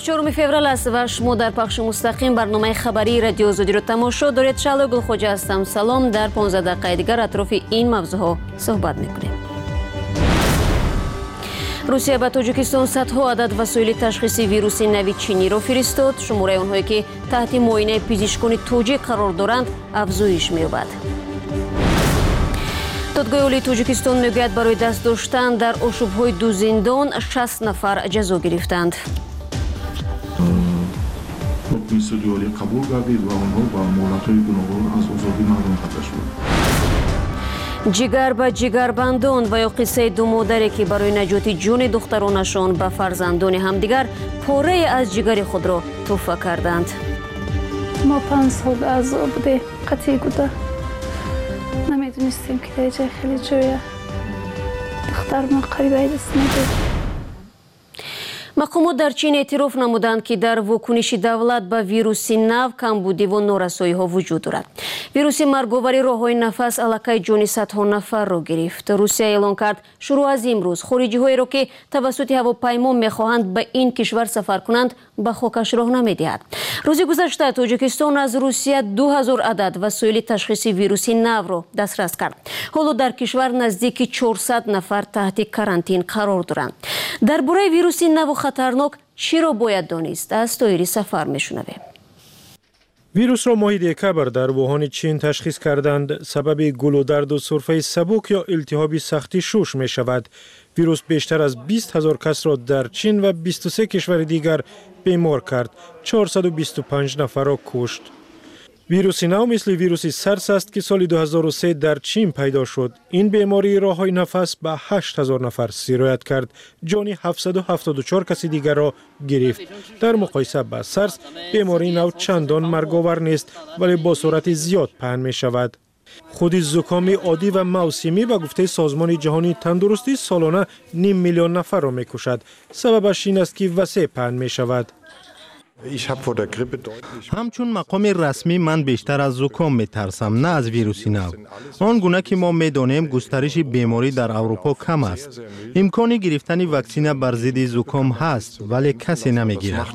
24 феврал است و شما در پخش مستقیم برنامه خبری رادیو آزادی رو تماشا دارید. شعله گلخوجه هستم. سلام. در 15 دقیقه دیگر اطراف این موضوع ها صحبت میکنیم. روسیه به تاجیکستان صدها عدد وسایل تشخیصی ویروس نوی چینی را فرستاد. شماره آنهایی که تحت معاینه پزشکان تاجیک قرار دارند افزایش می‌یابد. دادگاه عالی تاجیکستان میگوید برای دست داشتن در آشوب‌های دو زندان 60 نفر جزا گرفتند. حکم سودی عالی قبول گردید و آنها با مهلت‌های گوناگون از آزادی محروم کرده شدند. جگر به جگربندان و یا قصه دو مادری که برای نجات جون دخترانشان به فرزندان همدیگر پاره از جگر خود را تحفه کردند. ما 5 سال عذاب بوده، قطعی بوده. نمیدونستیم که در جای خیلی جویه دختر ما قریبه دست نده. مقامات در چین اعتراف نمودند که در واکنش دولت به ویروس نو کمبودی و نارسایی ها وجود دارد. ویروس مرگاور راههای نفس الکی جان صدها نفر را گرفت. روسیه اعلام کرد شروع از امروز خارجی هایی را که توسط هواپیما میخواهند به این کشور سفر کنند به خاکش راه نمیدهد. روز گذشته تاجیکستان از روسیه 2000 عدد وسایل تشخیص ویروس نو را دسترس کرد. حالا در کشور نزدیک 400 نفر تحت کرانتین قرار دارند. درباره ویروس نو خطرناک چی را باید دانست؟ از طایری سفر میشنویم. ویروس را ماه دکبر در ووهان چین تشخیص کردند. سبب گلو درد و سرفه سبک یا التهاب سختی شوش می شود. ویروس بیشتر از 20,000 کس را در چین و 23 کشور دیگر بیمار کرد. 425 نفر را کشت. ویروس نو مثل ویروس سارس است که سال 2003 در چین پیدا شد. این بیماری راههای نفس به 8,000 نفر سرایت کرد. جان 774 کسی دیگر را گرفت. در مقایسه با سارس بیماری نو چندان مرگاور نیست ولی با سرعت زیاد پهن می شود. خود زکام عادی و موسمی به گفته سازمان جهانی تندرستی سالانه 500,000 نفر را می کشد. سببش این است که وسیع پهن می شود. همچون مقام رسمی من بیشتر از زکام می ترسم نه از ویروس نو. آن گونه که ما می دانیم گسترش بیماری در اروپا کم است. امکان گرفتن واکسن بر ضد زکام هست ولی کسی نمی گیرد.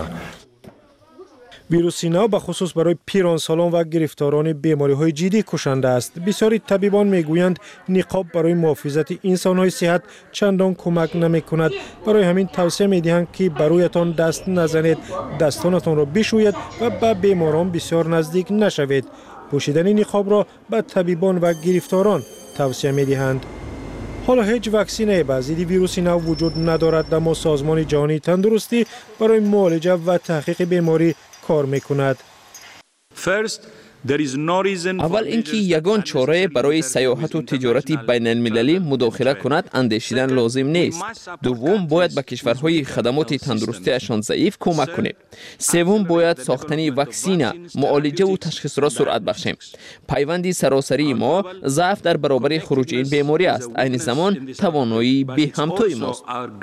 ویروس نو به خصوص برای پیرانسالان و گرفتاران بیماری‌های جدی کشنده است. بسیاری طبیبان میگویند نقاب برای محافظت انسان‌های صحت چندان کمک نمی‌کند. برای همین توصیه می‌دهند که برایتان دست نزنید، دستانتان را بشویید و به بیماران بسیار نزدیک نشوید. پوشیدن نقاب را به طبیبان و گرفتاران توصیه می‌دهند. حالا هیچ واکسینی به ضد ویروس نو وجود ندارد، اما سازمان جهانی تندرستی برای معالجه و تحقیق بیماری کار میکند. اول اینکه یگان چاره برای سیاحت و تجارت بین المللی مداخله کند اندیشیدن لازم نیست. دوم باید به کشورهای خدمات تندرستیشان ضعیف کمک کنیم. سوم باید ساختن واکسن، معالجه و تشخیص را سرعت بخشیم. پیوند سراسری ما ضعف در برابر خروج این بیماری است. عین زمان توانایی به همتای ماست.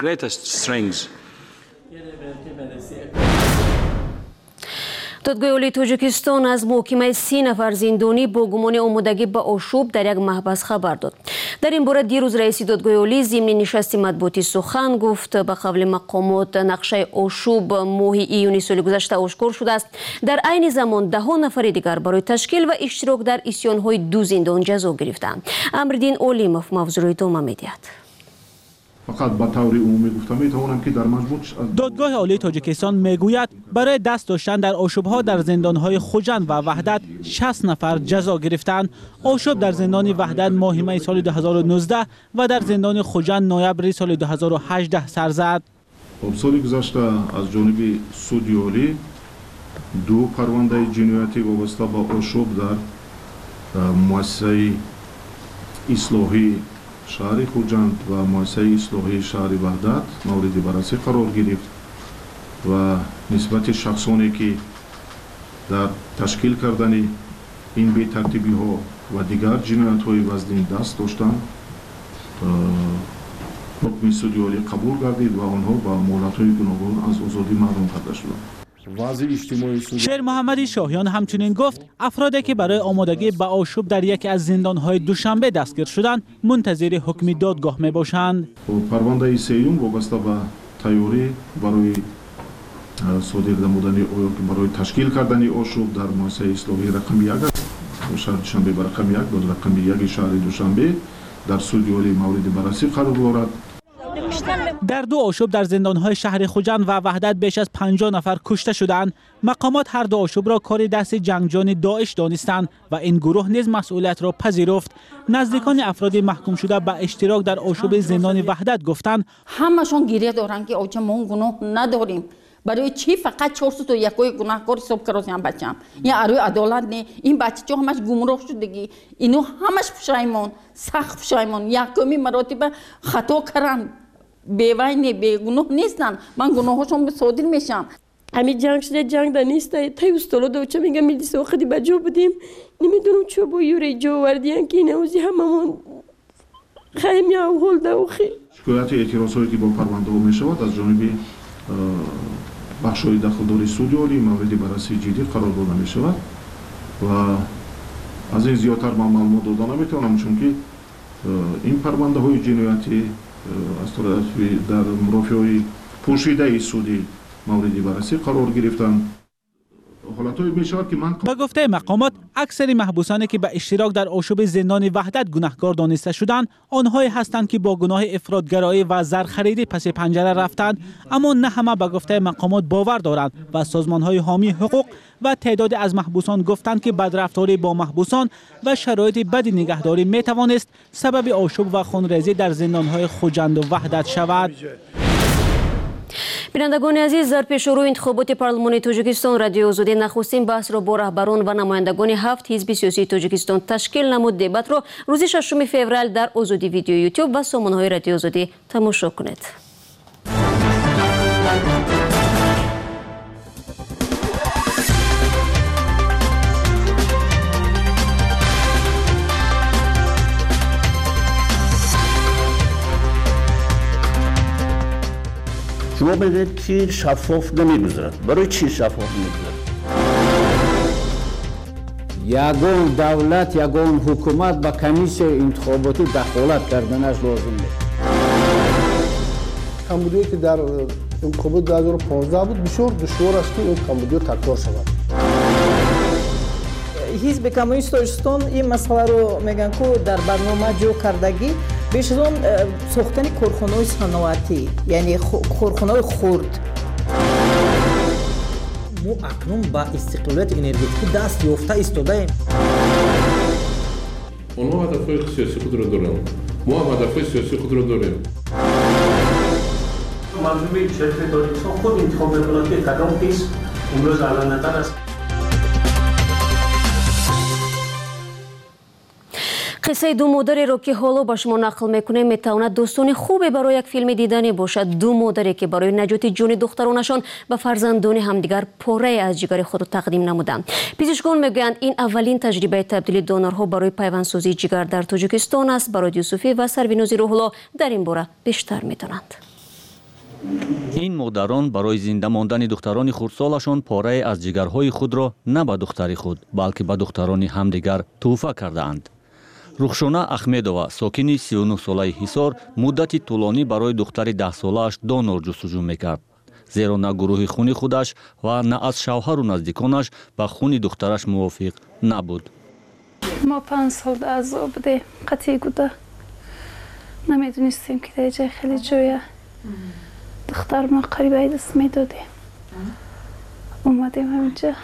دادگاه عالی تاجیکستان از محاکمه 30 نفر زندانی با گمان آمادگی به آشوب در یک محبس خبر داد. در این باره دیروز رئیس دادگاه عالی ضمن نشست مطبوعاتی سخن گفت. به قول مقامات نقشه آشوب ماه ایونی سال گذشته آشکار شده است. در عین زمان 10 نفر دیگر برای تشکیل و اشتراک در عصیان‌های دو زندان جزا گرفتند. امردین اولیموف موضوع را ادامه می‌دهد. فقط به طور عمومی گفتم میتوانم که در مجموع دادگاه عالی تاجیکستان میگوید برای دست داشتن در آشوب‌ها در زندان‌های خوجند و وحدت 60 نفر جزا گرفتند. آشوب در زندان وحدت ماه می سال 2019 و در زندان خوجند نوامبر سال 2018 سر زد. سال گذشته از جانب سودی عالی 2 پرونده جنایتی وابسته به آشوب در مؤسسه اصلاحی شهر خوجند و مؤسسه اصلاحی شهر وحدت مورد بررسی قرار گرفت و نسبت شخصانی که در تشکیل کردن این بی ترتیبی ها و دیگر جنایت های وزنی دست داشتند حکم سودی عالی قبول گردید و آنها با مهلت های گوناگون از آزادی محروم کرده شدند. شیر محمدی شاهیان همچنین گفت افرادی که برای آمادگی به آشوب در یکی از زندان‌های دوشنبه دستگیر شدند منتظر حکم دادگاه می باشند. پرونده سیوم وابسته به تیاری برای содир намудани барои ташкил кардани ошуб дар муассисаи ислоҳии рақами 1 шаҳри Душанбе ба рақами 1 ба рақами 1 шаҳри Душанбе дар суди олии мавриди баррасӣ қарор дорад. در 2 آشوب در زندانهای شهر خوجند و وحدت بیش از 50 نفر کشته شدند. مقامات هر 2 آشوب را کار دست جنگجویان داعش دانستند و این گروه نیز مسئولیت را پذیرفت. نزدیکان افراد محکوم شده به اشتراک در آشوب زندان وحدت گفتند همشون گریه دارن که آجا ما گناه نداریم. برای چی فقط 400 تا یکای گناهکار حساب کردیم بچه‌ام؟ این اروی عدالت نه. این بچه‌ها همش گمراه شدگی. اینو همش پشیمون، سخت پشیمون. یکمی مراتب خطا کردن. بی‌وینه بیگناه نیستن. من گناهاشون به صادر میشم. همین جنگ شده جنگ در نیسته. تای استاد و چه میگم میلیس وقتی بجو بدیم. نمیدونم چه با یوری جو وردیان که نوزی هممون خیلی اول داوخی. شکایت اعتراضاتی که با پرونده ها میشود از جانب بخش‌های داخلداری سود عالی مورد بررسی جدی قرار داده میشود و از این زیادتر من معلومات داده نمیتونم چون که این پرونده های جنایتی از طرف در مرافعای پوشیده سودی مورد بررسی قرار گرفتند. با گفته مقامات اکثر محبوسانی که به اشتراک در آشوب زندان وحدت گناهکار دانسته شدند آنهایی هستند که با گناه افراطگرایی و زرخریدی پس پنجره رفتند، اما نه همه به گفته مقامات باور دارند و سازمان‌های حامی حقوق و تعدادی از محبوسان گفتند که بدرفتاری با محبوسان و شرایط بد نگهداری میتوانست سبب آشوب و خونریزی در زندان‌های خوجند و وحدت شود. بینندگان عزیز، در پیشرو انتخابات پارلمانی تاجیکستان رادیو آزادی نخستین بحث را با رهبران و نمایندگان 7 حزب سیاسی تاجیکستان تشکیل نمود. دبات را روز 6 فوریه در آزادی ویدیو یوتیوب و سامانه‌های رادیو آزادی تماشا کنید. شما بگید که شفاف نمیگذرد. برای چی شفاف نمیگذرد؟ یگان دولت، یگان حکومت با کمیسیون انتخاباتی دخالت کردنش لازم نیست. کمبودی که در انتخابات 2015 بود بسیار دشوار است که این کمبودی تکرار شود. حزب کمونیست تاجیکستان این مسئله رو میگن که در برنامه جو کردگی بیش از اون ساختن کارخانه‌های صنعتی، یعنی کارخانه‌های خرد. ما اکنون با استقلالیت انرژتیکی دست یافته ایستاده‌ایم. اونها هدف‌های سیاسی خود را دارند. ما هم هدف‌های سیاسی خود را داریم. منظومه شرکت تاجیکستان خود انتخاب می‌کند که کدام حزب امروز علنی‌تر است. قصه 2 مادری را که حالا با شما نقل میکنیم میتواند داستان خوبی برای یک فیلم دیدنی باشد. 2 مادری که برای نجات جان دخترانشان و فرزندان همدیگر پاره از جگر خود تقدیم نمودند. پزشکان میگویند این اولین تجربه تبدیل دونرها برای پیوندسازی جگر در تاجیکستان است. برای یوسفی و سروینوزی روح‌الله در این باره بیشتر میدانند. این مادران برای زنده ماندن دختران خردسالشان پاره از جگرهای خود را نه به دختری خود بلکه به دختران همدیگر تحفه کردند. رخشانه احمدова ساکنی 39 ساله حصار مدتی طولانی برای دختر 10 ساله‌اش دونور جستجو میکرد. زیرا نه گروه خونی خودش و نه از شوهر و نزدیکانش به خون دخترش موافق نبود. ما 5 سال عذاب بوده قطعی بوده. نمیدونستیم که در جای خیلی جایه دختر ما قریبه دست میدادیم. اومدیم همینجا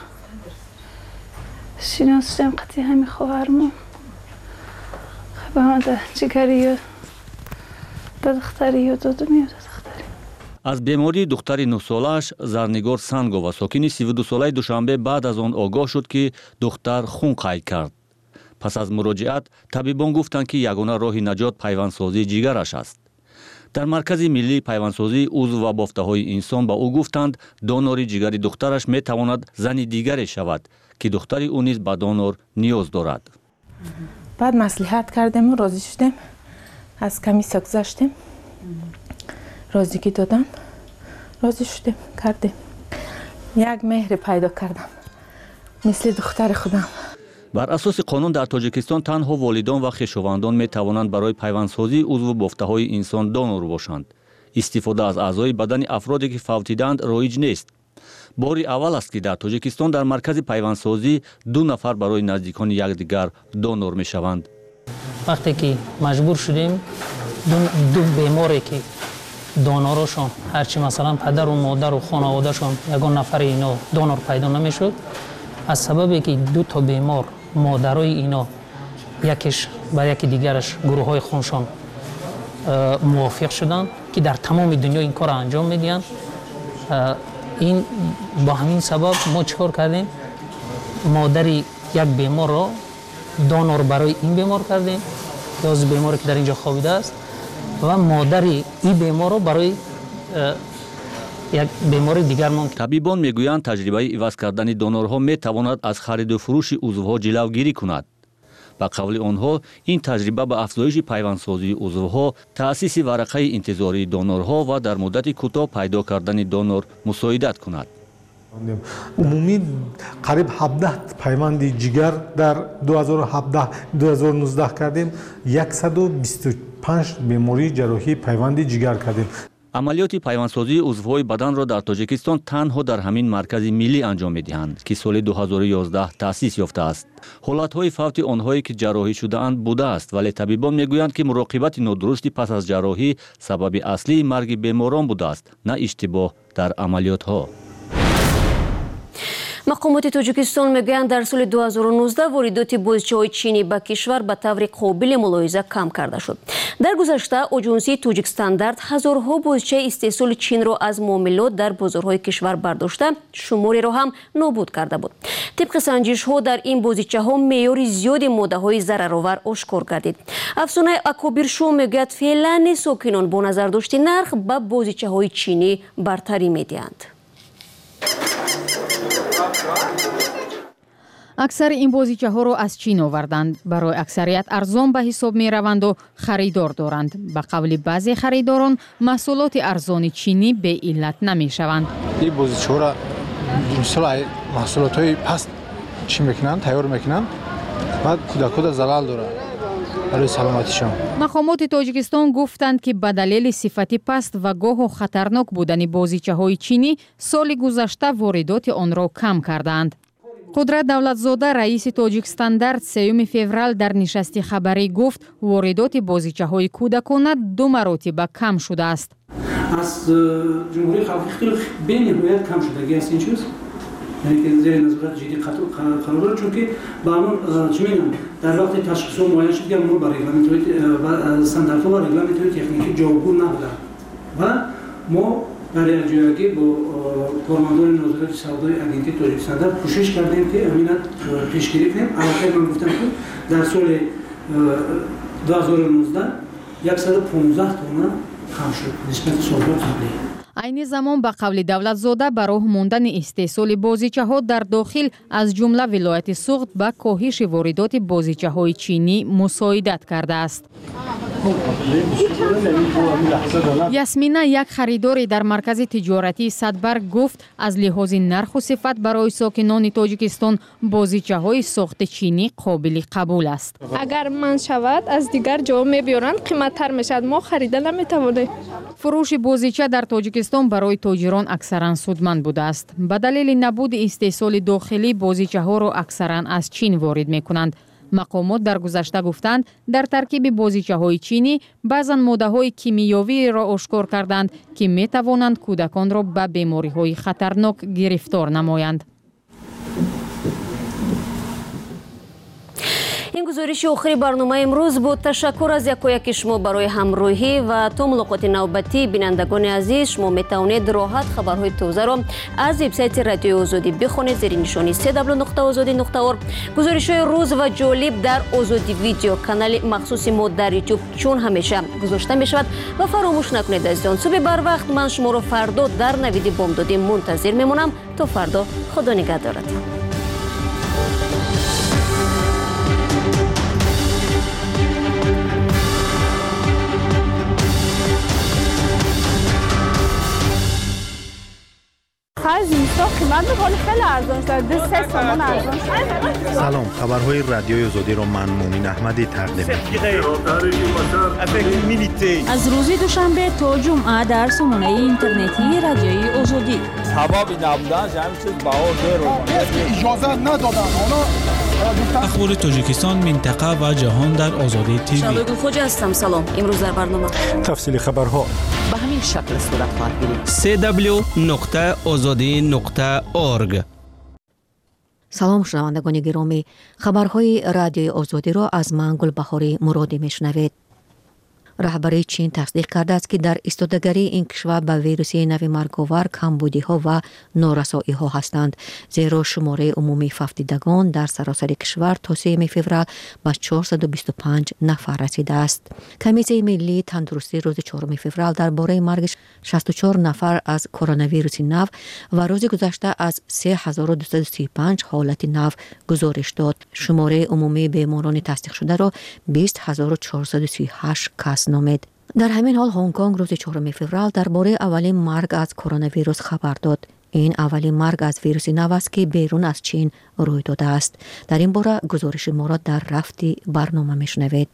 شناس شدم قطعی همین خواهرمون به من ده جگری و دختری و دادمی و دختری. از بیماری دختر 9 سالش زرنگار سنگова ساکنی 32 ساله دوشنبه بعد از آن آگاه شد که دختر خون قید کرد. پس از مراجعت طبیبان گفتند که یگانه راه نجات پیوندسازی جگرش است. در مرکز ملی پیوندسازی عضو و بافته‌های انسان با او گفتند دونوری جگر دخترش می تواند زن دیگری شود که دختر او نیز به دونور نیاز دارد. بعد مصلحت کردیم و راضی شدیم، از کمیسیون گذشتیم، راضیگی دادن، راضی شدیم کردیم. یک مهر پیدا کردم مثل دختر خودم. بر اساس قانون در تاجیکستان تنها والدان و خویشاوندان می توانند برای پیوندسازی عضو بافته‌های انسان دونور باشند. استفاده از اعضای بدن افرادی که فوتیدند رایج نیست. باری اول است که در تاجیکستان در مرکز پیوندسازی 2 نفر برای نزدیکان یکدیگر دونور میشوند. وقتی که مجبور شدیم دو بیماری که دونورشون هرچی مثلا پدر و مادر و خانوادهشون یگان نفر اینا دونور پیدا نمیشد، از سببی که 2 تا بیمار مادرای اینا یکیش با یکی دیگرش گروه های خونشون موافق شدن که در تمام دنیا این کار انجام میدین. این با همین سبب ما چیکار کردیم؟ مادری یک بیمار رو دونور برای این بیمار کردیم، یا از بیماری که در اینجا خوابیده است، و مادری این بیمار رو برای یک بیماری دیگر ممکن. طبیبان میگویند تجربه عوض کردن دونورها میتواند از خرید و فروش عضوها جلوگیری کند. با قول آنها این تجربه به افزایش پیوندسازی عضوها، تأسیس ورقه انتظاری دونورها و در مدت کوتاه پیدا کردن دونور مساعدت کند. عمومی قریب 17 پیوند جگر در 2019 کردیم. 125 بیماری جراحی پیوند جگر کردیم. عملیات پیوندسازی عضوهای بدن را در تاجیکستان تنها در همین مرکز ملی انجام می‌دهند که سال 2011 تأسیس یافته است. حالت‌های فوت آنهایی که جراحی شده‌اند بوده است، ولی طبیبان میگویند که مراقبت نادرست پس از جراحی سبب اصلی مرگ بیماران بوده است، نه اشتباه در عملیات‌ها. مقامات تاجیکستان میگویند در سال 2019 واردات بازیچه‌های چینی به کشور به طور قابل ملاحظه کم کرده شد. در گذشته آژانسی تاجیک استاندارد هزارها بازیچه استحصال چین را از معاملات در بازارهای کشور برداشته، شماری را هم نابود کرده بود. طبق سنجش‌ها در این بازیچه‌ها معیار زیاد ماده‌های ضررآور آشکار گردید. افسانه اکابر شو میگوید فعلا ساکنان با نظر داشتن نرخ به بازیچه‌های چینی برتری میدهند. اکثر این بازیچه ها را از چین آوردند. برای اکثریت ارزان به حساب می روند و خریدار دارند. به قول بعضی خریداران محصولات ارزان چینی به علت نمی شوند. این بازیچه ها را مثل محصولات های پست چی میکنند، تیار میکنند، بعد کودک‌ها زلال داره برای سلامتیشان. مقامات تاجیکستان گفتند که به دلیل صفت پست و گاه و خطرناک بودن بازیچه های چینی سال گذشته واردات آن را کم کردند. قدرت دولتزاده رئیس تاجیک استاندارد 3 فوریه در نشست خبری گفت واردات بازیچه های کودکانه 2 مراتب کم شده است. از جمهوری خلقی خیلی به نهایت کم شدگی است این چیز، یعنی که زیر نظارت جدی قرار دارد، چون که با همون چی میگم در وقت تشخیص و معاینه شد که ما برای رگلامنت‌های استانداردها و رگلامنت‌های تکنیکی جوابگو نبودند و ما در ارجاعیه با کارمندان نظارت سودای اگنتی تاجیک استاندارد کوشش کردیم که امینت پیشگیری کنیم. البته من گفتم که در سال 2019 115 تن کم شد نسبت سال‌های قبلی. عین زمان به قول دولتزاده به راه ماندن استحصال بازیچه ها در داخل از جمله ولایت سوخت به کاهش واردات بازیچه های چینی مساعدت کرده است. یاسمینا یک خریداری در مرکز تجارتی صدبرگ گفت از لحاظ نرخ و صفت برای ساکنان تاجیکستان بازیچه های ساخت چینی قابل قبول است. اگر من شود از دیگر جا میبیارند قیمت‌تر میشد، ما خریده نمیتوانیم. فروش بازیچه در تاجیکستان برای تاجران اکثرا سودمند بوده است. به دلیل نبود استحصال داخلی بازیچه ها را اکثرا از چین وارد میکنند. مقامات در گذشته گفتند در ترکیب بازیچه های چینی بعضا ماده های کیمیایی را آشکار کردند که می توانند کودکان را به بیماری های خطرناک گرفتار نمایند. این گزارش آخری برنامه امروز بود. تشکر از یکایک شما برای همراهی و تا ملاقات نوبتی. بینندگان عزیز، شما می توانید راحت خبرهای تازه را از وبسایت رادیوی آزادی بخوانید زیر نشانی www.azadi.org. گزارش‌های روز و جالب در آزادی ویدیو کانال مخصوص ما در یوتیوب چون همیشه گذاشته می شود و فراموش نکنید عزیزان صبح بر وقت من شما را فردا در نوید بامدادی منتظر میمونم. تا فردا، خدا نگهدارتان. از این من می‌خوام خیلی ارزان شده 3 تومان ارزان شده. سلام، خبرهای رادیوی آزادی را من مومین احمدی تقدیم می‌کنم. از روز دوشنبه تا جمعه در سامانه اینترنتی رادیوی آزادی. سبب نبودن همین چیز بهار اجازه ندادن اخبار تاجیکستان، منطقه و جهان در آزادی تیوی. شبگل خوجا هستم. سلام. امروز در برنامه تفصیل خبرها به همین شکل صورت خواهد گرفت. www.azadi.org. سلام شنوندگان گرامی، خبرهای رادیوی آزادی را از من گلبهاری مرادی میشنوید. رهبری چین تصدیق کرده است که در ایستادگی این کشور به ویروس نو مرگاور کمبودی‌ها و نارسایی‌ها هستند، زیرا شماره عمومی فوتیدگان در سراسر کشور تا 3 فوریه به 425 نفر رسیده است. کمیته ملی تندرستی روز 4 فوریه درباره مرگ 64 نفر از کرونا ویروس نو و روز گذشته از 3235 حالت نو گزارش داد. شماره عمومی بیماران تصدیق شده را 20438 کس نامید. در همین حال هنگ کنگ روز 4 فوریه درباره اولین مرگ از کرونا ویروس خبر داد. این اولین مرگ از ویروس نو است که بیرون از چین روی داده است. در این باره گزارش ما را در رفتی برنامه میشنوید.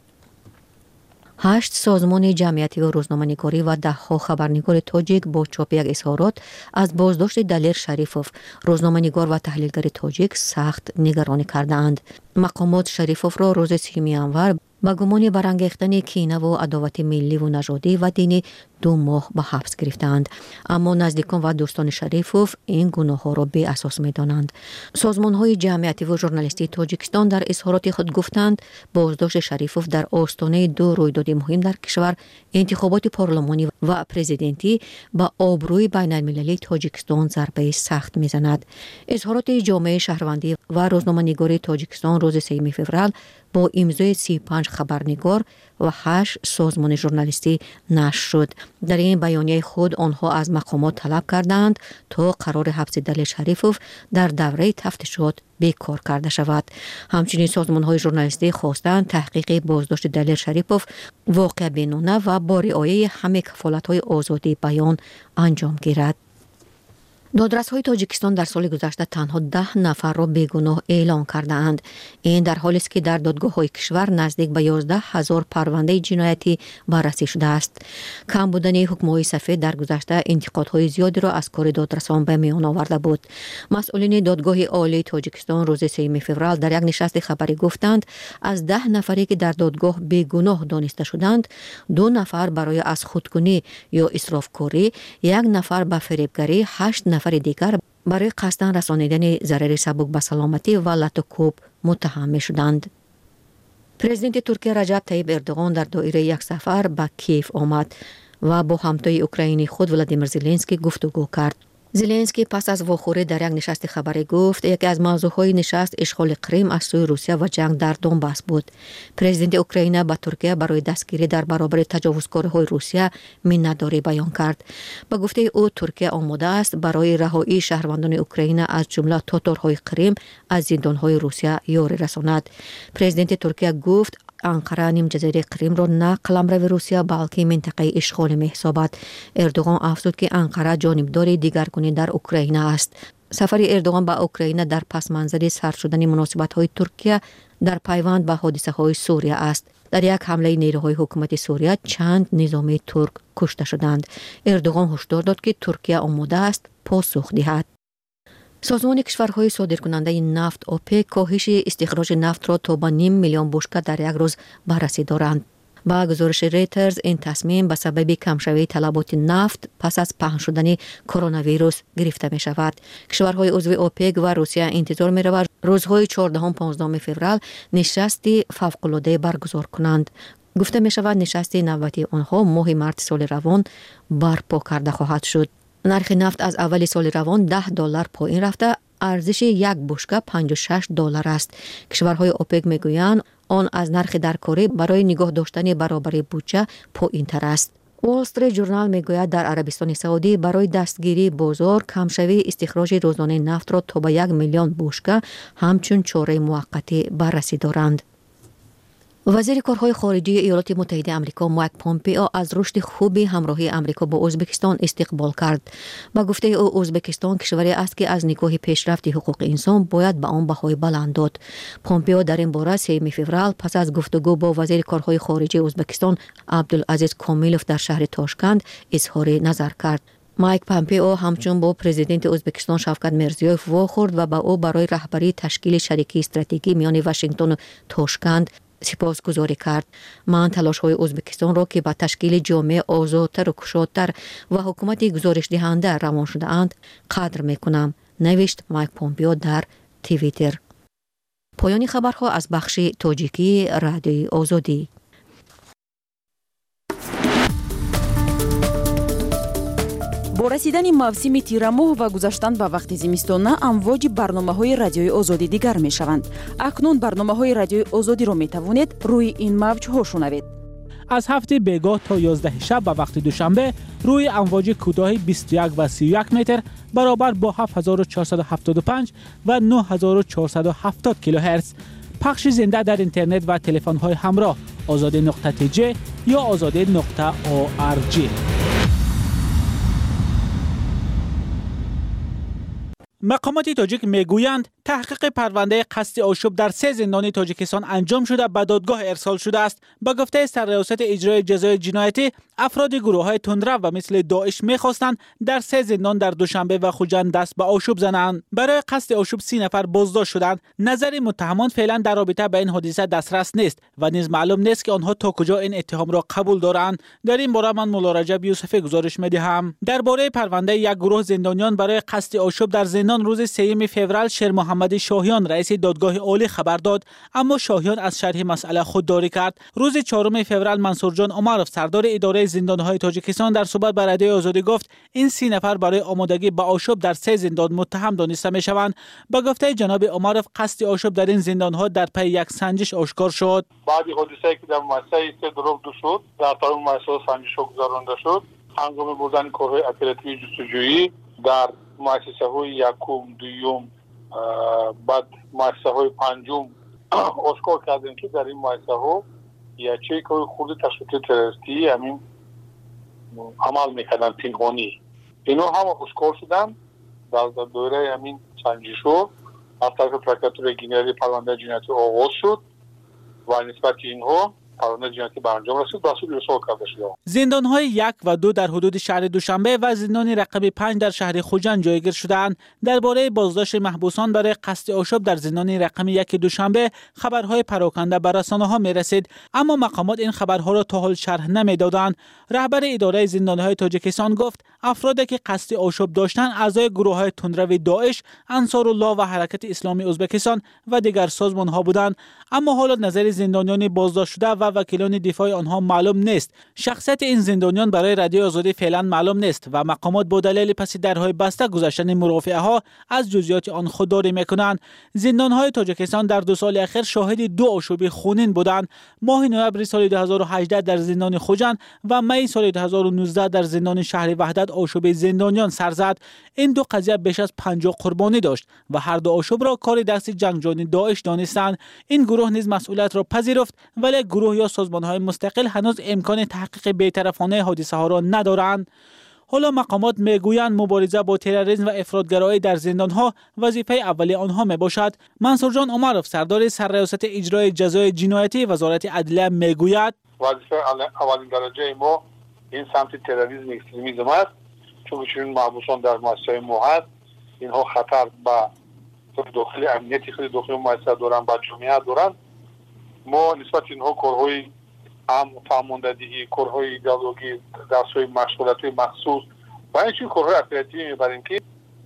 8 سازمان جمعیتی و روزنامه‌نگاری و 10 خبرنگار تاجیک با چاپ یک اظهارات از بازداشت دلیر شریفوف، روزنامه‌نگار و تحلیلگر تاجیک، سخت نگرانی کردند. مقامات شریفوف را روز 3 انور با گمان برانگیختن کینه و عداوت ملی و نژادی و دینی 2 ماه به حبس گرفتند، اما نزدیکان و دوستان شریفوف این گناه‌ها را بی اساس می‌دانند. سازمان‌های جمعیتی و ژورنالیستی تاجیکستان در اظهارات خود گفتند بازداشت شریفوف در آستانه 2 رویداد مهم در کشور، انتخابات پارلمانی و پرزیدنتی، با آبروی بین‌المللی تاجیکستان ضربه سخت می‌زند. اظهارات جامعه شهروندی و روزنامه‌نگاری تاجیکستان روز 3 فوریه با امضای 35 خبرنگار و 8 سازمان ژورنالیستی نشر شد. در این بیانیه خود آنها از مقامات طلب کردند تا قرار حبس دلیر شریفوف در دوره تفتیشات بیکار کرده شود. همچنین سازمان‌های ژورنالیستی خواستند تحقیق بازداشت دلیر شریفوف واقع بینانه و با رعایت همه کفالت‌های آزادی بیان انجام گیرد. دادرس‌های تاجیکستان در سال گذشته تنها 10 نفر را بیگناه اعلام کرده‌اند. این در حالی است که در دادگاه‌های کشور نزدیک به 11,000 پرونده جنایتی بررسی شده است. کم بودن حکم‌های سفید در گذشته انتقادهای زیادی را از کار دادرسان به میان آورده بود. مسئولین دادگاه عالی تاجیکستان روز 3 فوریه در یک نشست خبری گفتند از 10 نفری که در دادگاه بیگناه دانسته شدند، 2 نفر برای از خودکنی یا اسرافکاری، 1 نفر به فریبگری، 8 نفر دیگر برای قصداً رسانیدن ضرر سبک به سلامتی و لطوکوب متهم می شدند. پرزیدنت ترکیه رجب طیب اردوغان در دایره یک سفر به کیف آمد و با همتای اوکراینی خود ولادیمیر زلنسکی گفتگو کرد. زلنسکی پس از واخوری در یک نشست خبری گفت یکی از موضوعهای نشست اشغال کریم از سوی روسیه و جنگ در دونباس بود. پرزیدنت اوکراین به ترکیه برای دستگیری در برابر تجاوزکارهای روسیه منتداری بیان کرد. به گفته او ترکیه آماده است برای رهایی شهروندان اوکراین از جمله تاتارهای کریم از زندانهای روسیه یاری رساند. پرزیدنت ترکیه گفت انقره نیم جزیره کریم را نه قلمرو روسیه بلکه منطقه اشغال می‌حسابد. اردوغان افزود که انقره جانبدار دیگرگونی در اوکراین است. سفر اردوغان به اوکراین در پس منظر سرد شدن مناسبت‌های ترکیه در پیوند به حادثه‌های سوریه است. در یک حمله نیروهای حکومت سوریه چند نظامی ترک کشته شدند. اردوغان هشدار داد که ترکیه آماده است پاسخ دهد. سازمان کشورهای صادرکننده نفت اوپک کاهش استخراج نفت را تا به 0.5 میلیون بشکه در یک روز بررسی دارند. با گزارش ریترز این تصمیم به سبب کمشوی طلبات نفت پس از پهن شدن کرونا ویروس گرفته می شود. کشورهای عضو اوپک و روسیه انتظار می رود روزهای 14 و 15 فوریه نشستی فوق‌العاده برگزار کنند. گفته می شود نشست نوبتی آنها ماه مارس سال روان برپا کرده خواهد شد. نرخ نفت از اول سال روان $10 پایین رفته، ارزش یک بشکه $56 است. کشورهای اوپک میگویند آن از نرخ درکاری برای نگاه داشتن برابری بودجه پایین تر است. وال استریت جورنال میگوید در عربستان سعودی برای دستگیری بازار کمشوی استخراج روزانه نفت را تا به 1 میلیون بشکه همچون چاره موقتی بررسی دارند. 1 میلیون بشکه 55,000 بشکه نفت را در 2023 برای استخراج روزانه نفت برای دستگیری بازار کمشوی استخراج روزانه نفت را تا به 1 میلیون بشکه همچون چاره موقتی بررسی دارند. وزیر کارهای خارجه ایالات متحده آمریکا مایک پومپئو از رشد خوب همراهی آمریکا با ازبکستان استقبال کرد. با گفته او ازبکستان کشوری است که از نگاه پیشرفت حقوق انسان باید به آن بهای بلند داد. پومپئو در این باره 3 فوریه پس از گفتگو با وزیر کارهای خارجه ازبکستان عبدالعزیز کامیلوف در شهر تاشکند اظهار نظر کرد. مایک پومپئو همچون با پرزیدنت ازبکستان شوکت میرزیویف واخورد و با او برای رهبری تشکیل شریکی استراتژیکی میان واشنگتن و تاشکند سپاسگزاری کرد. من تلاش‌های ازبکستان را که به تشکیل جامعه آزادتر و گشادتر و حکومتی گزارش دهنده روان شده اند قدر میکنم، نوشت مایک پومپئو در توییتر. پایان خبرها از بخش تاجیکی رادیوی آزادی. با رسیدن موسم تیر ماه و گذشتن به وقت زمستان امواج برنامه‌های رادیوی آزادی دیگر می‌شوند. اکنون برنامه‌های رادیوی آزادی را می‌توانید روی این موج‌ها شنوید. از هفته بیگاه تا 11 شب به وقت دوشنبه روی امواج کوتاه 21 و 31 متر برابر با 7475 و 9470 کیلوهرتز پخش زنده در اینترنت و تلفن‌های همراه azadi.tj یا azadi.org. مقامات تاجیک میگویند تحقیق پرونده قصد آشوب در 3 زندان تاجیکستان انجام شده به دادگاه ارسال شده است. با گفته سرریاست اجرای جزای جنایتی، افراد گروه‌های تندرو و مثل داعش می‌خواستند در 3 زندان در دوشنبه و خوجند دست به آشوب زنند. برای قصد آشوب 30 نفر بازداشت شدند. نظر متهمان فعلا در رابطه با این حادثه دسترس نیست و نیز معلوم نیست که آنها تا کجا این اتهام را قبول دارند. در این باره من مولا رجب یوسفی گزارش می‌دهم. درباره پرونده یک گروه زندانیان برای قصد آشوب در زندان روز 3 فوریه شیر محمد شاهیان رئیس دادگاه عالی خبر داد، اما شاهیان از شرح مسئله خودداری کرد. روز 4 فوریه منصور جان عمرов سردار اداره زندان‌های تاجیکستان در صحبت با رادیوی آزادی گفت این 30 نفر برای آمادگی به آشوب در 3 زندان متهم دانسته می‌شوند. با گفته جناب عمرов قصد آشوب در این زندان‌ها در پی یک سنجش آشکار شد. بعد حادثه‌ای که در مؤسسه دروغ شد در طرف مؤسسه سنجش گذرانده شد، هنگام بردن کارهای اپراتیوی جستجویی در مؤسسه های یکم، دوم، بعد مؤسسه های پنجم آشکار کردیم که در این مؤسسه ها یچه که خود تشکیل تروریستی همین عمل میکردن پنهانی. اینا هم آشکار شدن در دوره همین سنجشو از طرف پروکراتور جنرال پرونده جنایتی آغاز شد و نسبت اینها پرونده جنایتی به انجام رسید و سود ارسال کرده شد. زندان‌های 1 و 2 در حدود شهر دوشنبه و زندان رقم 5 در شهر خوجند جایگیر شدند. درباره بازداشت محبوسان برای قصد آشوب در زندان رقم 1 دوشنبه خبرهای پراکنده به رسانه‌ها می‌رسید، اما مقامات این خبرها را تا حال شرح نمی‌دادند. رهبر اداره زندان‌های تاجیکستان گفت افرادی که قصد آشوب داشتند اعضای گروه‌های تندرو داعش، انصارالله و حرکت اسلامی ازبکستان و دیگر سازمان‌ها بودند، اما حالا نظر زندانیان بازداشت شده و وکیلان دفاع آنها معلوم نیست. شخصیت این زندانیان برای رادیو آزادی فعلا معلوم نیست و مقامات با دلیل پس درهای بسته گذشتن مرافعه ها از جزئیات آن خودداری میکنند. زندان‌های تاجیکستان در 2 سال اخیر شاهد 2 آشوب خونین بودند. ماه نوامبر سال 2018 در زندان خوجند و می سال 2019 در زندان شهر وحدت آشوب زندانیان سر زد. این 2 قضیه بیش از 50 قربانی داشت و هر 2 آشوب را کار دست جنگجویان داعش دانستند. این گروه نیز مسئولیت را پذیرفت، ولی گروه یا سازمان‌های مستقل هنوز امکان تحقیق بی‌طرفانه حادثه ها را ندارند. حالا مقامات میگویند مبارزه با تروریسم و افراطگرایی در زندان‌ها وظیفه اولیه آنها میباشد. منصور جان عمرов سردار سرریاست اجرای جزای جنایتی وزارت عدلیه میگوید وظیفه اولین درجه ما این سمت تروریسم اکستریمیسم است، چون چون محبوسان در مؤسسه ما هست، اینها خطر به داخل امنیتی خود داخل مؤسسه دارن، با جامعه دارن. ما نسبت اینها کارهای فرماندهی، کارهای ایدئولوژی، درس‌های مشغولیت‌های مخصوص و اینچنین کارهای اپراتیوی می‌بریم که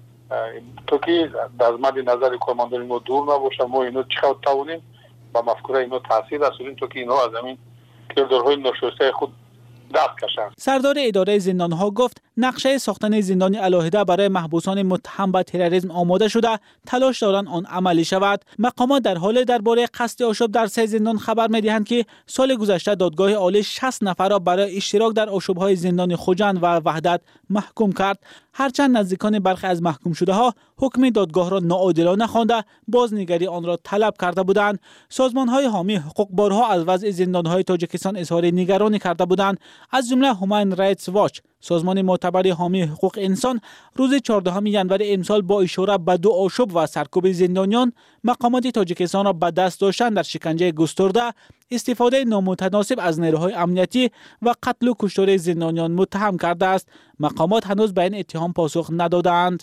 تو که در مد نظر کارمندان ما دور نباشه، ما اینو چقدر توانیم با مفکوره اینو تاثیر رسونیم تا که اینها از همین کردارهای ناشایسته خود دست کشند. سردار اداره زندان‌ها گفت نقشه ساختن زندان علاهده برای محبوسان متهم به تروریسم آماده شده، تلاش دارند آن عملی شود. مقامات در حال درباره قصد آشوب در 3 زندان خبر می‌دهند که سال گذشته دادگاه عالی 60 نفر را برای اشتراک در آشوب‌های زندان خوجند و وحدت محکوم کرد. هرچند نزدیکان برخی از محکوم شده ها حکم دادگاه را ناعادلانه خوانده بازنگری آن را طلب کرده بودند. سازمان های حامی حقوق بارها از وضع زندان های تاجیکستان اظهار نگرانی کرده بودند. از جمله هومن رایتس واچ، سازمان معتبر حامی حقوق انسان، روز 14 ژانویه امسال با اشاره به 2 آشوب و سرکوب زندانیان مقامات تاجیکستان را به دست داشتن در شکنجه گسترده، استفاده نامتناسب از نیروهای امنیتی و قتل و کشتار زندانیان متهم کرده است. مقامات هنوز به این اتهام پاسخ ندادند.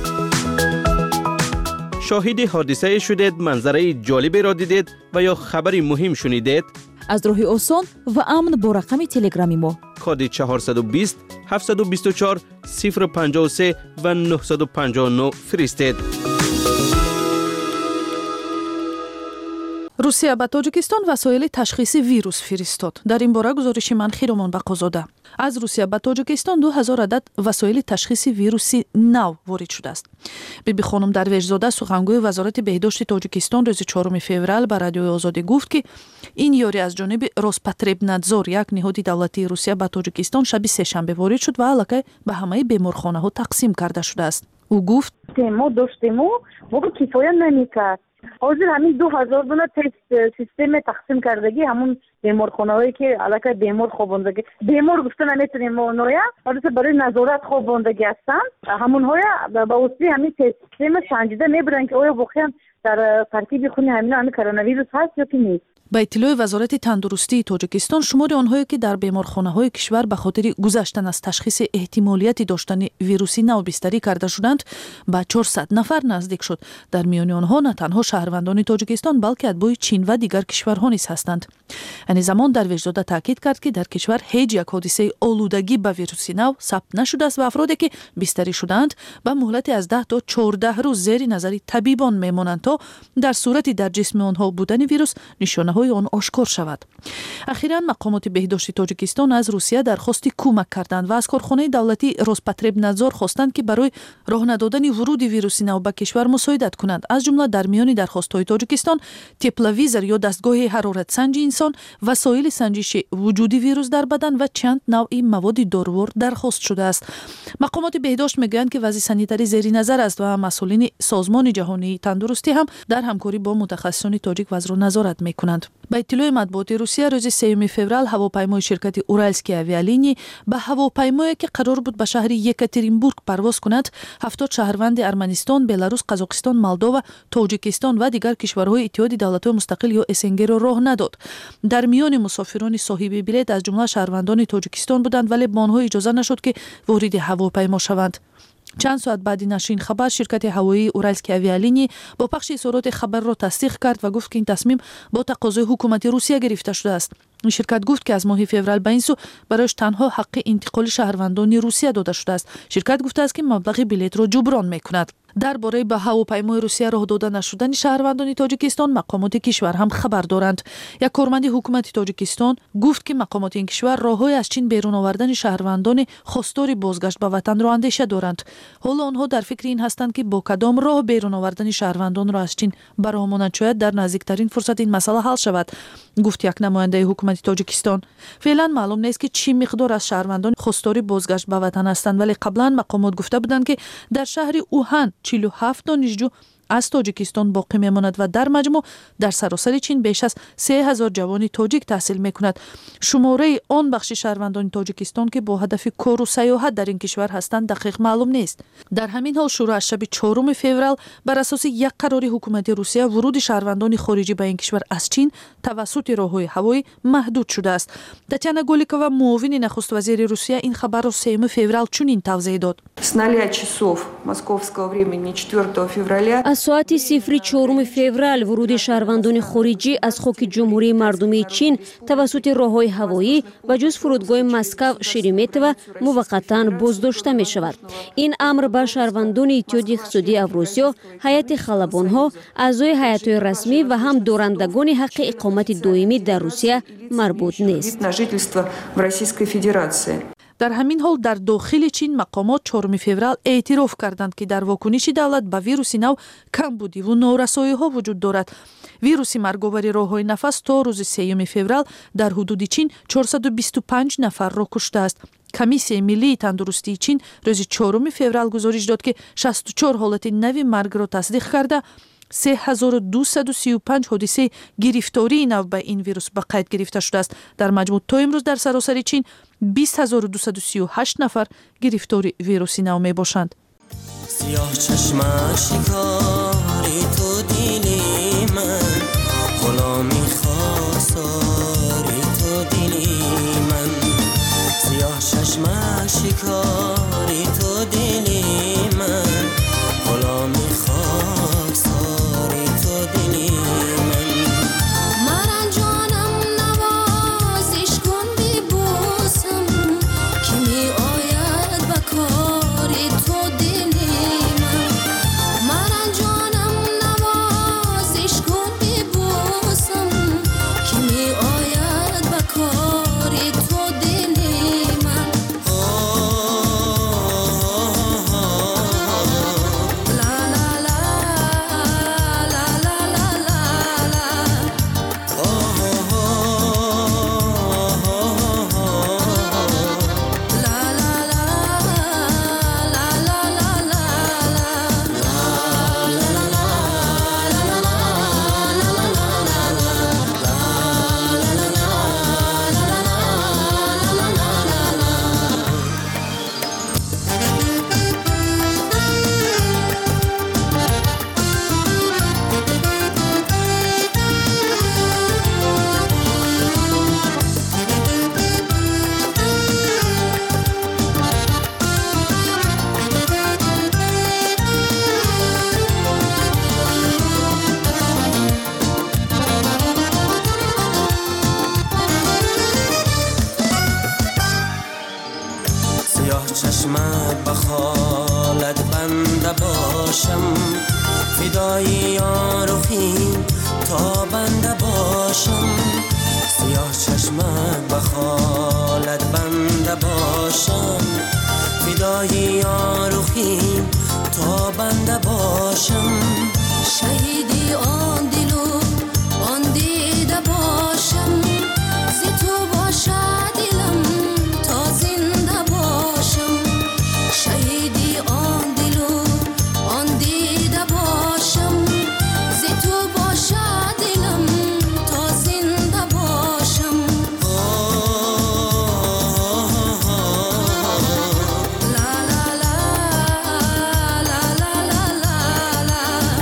شاهد حادثه شدید، منظره جالبی را دیدید و یا خبری مهم شنیدید؟ از راه آسان و امن با رقم تلگرامی ما کد 420 724 053 و 959 فرستید. روسیه به تاجیکستان وسایل تشخیص ویروس فرستاد. در این باره گزارش منخیرمان بقازاده. از روسیه به تاجیکستان 2000 عدد وسایل تشخیص ویروسی نو وارد شده است. بیبی خانم درویشزاده سخنگوی وزارت بهداشت تاجیکستان روز 4 فوریه به رادیوی آزادی گفت که این یاری از جانب روسپاتربنادزور، یک نهاد دولتی روسیه، به تاجیکستان شب سه‌شنبه وارد شد و الکی به همه بیمارخانه‌ها تقسیم کرده شده است. او گفت ما داشتیم موقع کفایت نمی‌کرد. حاضر همین 2000 دونه تست سیستم تقسیم کردگی همون بیمارخانه‌هایی که علاقه بیمار خواباندگی بیمار گفتن نمیتونیم ما اونها حالت برای نظارت خواباندگی هستن همونها با واسطه همین تست سیستم سنجیده میبرن که آیا واقعا در ترکیب خون همین کرونا ویروس هست یا نیست. با اطلاع وزارت تندرستی تاجیکستان شمار آنهایی که در بیمارخانه‌های کشور به خاطر گذشتن از تشخیص احتمالیت داشتن ویروسی نو بستری کرده شدند به 400 نفر نزدیک شد. در میان آنها نه تنها شهروندان تاجیکستان بلکه اتباع چین و دیگر کشورها نیز هستند. این زمان درویشزاده تاکید کرد که در کشور هیچ یک حادثه آلودگی به ویروسی نو ثبت نشده است و افرادی که بستری شدند به مهلت از 10 تا 14 روز زیر نظر طبیبان میمانند تا در صورت در جسم آنها بودن ویروس نشانه آن آشکار شود. اخیراً مقامات بهداشت تاجیکستان از روسیه درخواست کمک کردند و از کارخانه دولتی روسپاتربنادزور خواستند که برای راه ندادن ورود ویروس نو به کشور مساعدت کنند. از جمله در میان درخواست‌های تاجیکستان تپلویزر یا دستگاه حرارت سنجی انسان، وسایل سنجش وجود ویروس در بدن و چند نوع مواد داروور درخواست شده است. مقامات بهداشت میگویند که وضع سانیتری زیر نظر است و مسئولین سازمان جهانی تندرستی هم در همکاری با متخصصان تاجیک وضع را نظارت میکنند. با اطلاع مطبوعات روسیه روز 3 فوریه هواپیمای شرکت اورالسکی آویالینی به هواپیمایی که قرار بود به شهر یکاترینبورگ پرواز کند 70 شهروند ارمنستان، بلاروس، قزاقستان، مولدو و تاجیکستان و دیگر کشورهای اتحاد دولت‌های مستقل یا اسنگ را راه نداد. در میان مسافران صاحب بلیط از جمله شهروندان تاجیکستان بودند ولی به آنها اجازه نشد که وارد هواپیما شوند. چند ساعت بعد نشین خبر شرکت هوایی اورالسکی آویالینی با پخش اظهارات خبر را تصدیق کرد و گفت که این تصمیم با تقاضای حکومت روسیه گرفته شده است. این شرکت گفت که از ماه فوریه به این سو برایش تنها حق انتقال شهروندان روسیه داده شده است. شرکت گفته است که مبلغ بلیط را جبران میکند. درباره به هواپیمای روسیه راه داده نشدن شهروندان تاجیکستان مقامات کشور هم خبر دارند. یک کارمند حکومت تاجیکستان گفت که مقامات این کشور راههای از چین بیرون آوردن شهروندان خواستار بازگشت به وطن را اندیشه دارند. حالا آنها در فکر این هستند که با کدام راه بیرون آوردن شهروندان را از چین برآمدند شاید در نزدیکترین فرصت این مسئله حل شود، گفت یک نماینده حکومت تاجیکستان. فعلا معلوم نیست که چی مقدار از شهروندان خواستار بازگشت به وطن هستند ولی قبلا مقامات گفته بودند که در شهر اوهان 47 دانشجو از تاجیکستان باقی میماند و در مجموع در سراسر چین بیش از 3000 جوان تاجیک تحصیل میکند. شماره آن بخش شهروندان تاجیکستان که با هدف کار و سیاحت در این کشور هستند دقیق معلوم نیست. در همین حال شروع از شب 4 فوریه بر اساس یک قرار حکومت روسیه ورود شهروندان خارجی به این کشور از چین توسط راههای هوایی محدود شده است. تاتیانا گولیکووا معاون نخست وزیر روسیه این خبر را 3 فوریه چنین توضیح داد. از ساعت 04 فوریه ورود شهروندان خارجی از خاک جمهوری مردمی چین توسط راههای هوایی و جز فرودگاه مسکو شریمتو موقتا بازداشته می شود. این امر به شهروندان اتحاد اقتصادی اوراسیا، هیئت خلبانها، اعضای هیئت‌های رسمی و هم دارندگان حق اقامت دائمی در روسیه مربوط نیست. дар ҳамин ҳол дар дохили чин мақомот 4 феврал эътироф карданд ки дар вокуниши давлат ба вируси нав камбудиву норасоиҳо вуҷуд дорад. вируси марговари роҳҳои нафас то рӯзи 3 феврал дар ҳудуди чин 425 нафарро куштааст. комиссияи миллии тандурустии чин рӯзи 4 феврал гузориш дод ки 64 ҳолати нави маргро тасдиқ карда 3235 ҳодисаи гирифтории нав ба ин вирус ба қайд гирифта шудааст. дар маҷмӯъ то имрӯз дар саросари чин 20238 нафар гирифтори вируси нав мебошанд. سیاه چشم شکاری تو دیلی من غلامی خواستاری تو دیلی من سیاه چشم شکاری تو دیلی من غلامی خواستاری تو دیلی من من جانم نوازش کن بی بوسم که می آید با کاری تو چشمت بخالت بنده باشم فدای یارخی تا بنده باشم سیاه چشمت بخالت بنده باشم فدای یارخی تا بنده باشم شهیدی آن دلو آن دیده باشم زی تو باشد دلم تا زنده باشم شهیدی آن دلو آن دیده باشم زی تو باشد دلم تا زنده باشم لا لا لا لا لا لا لا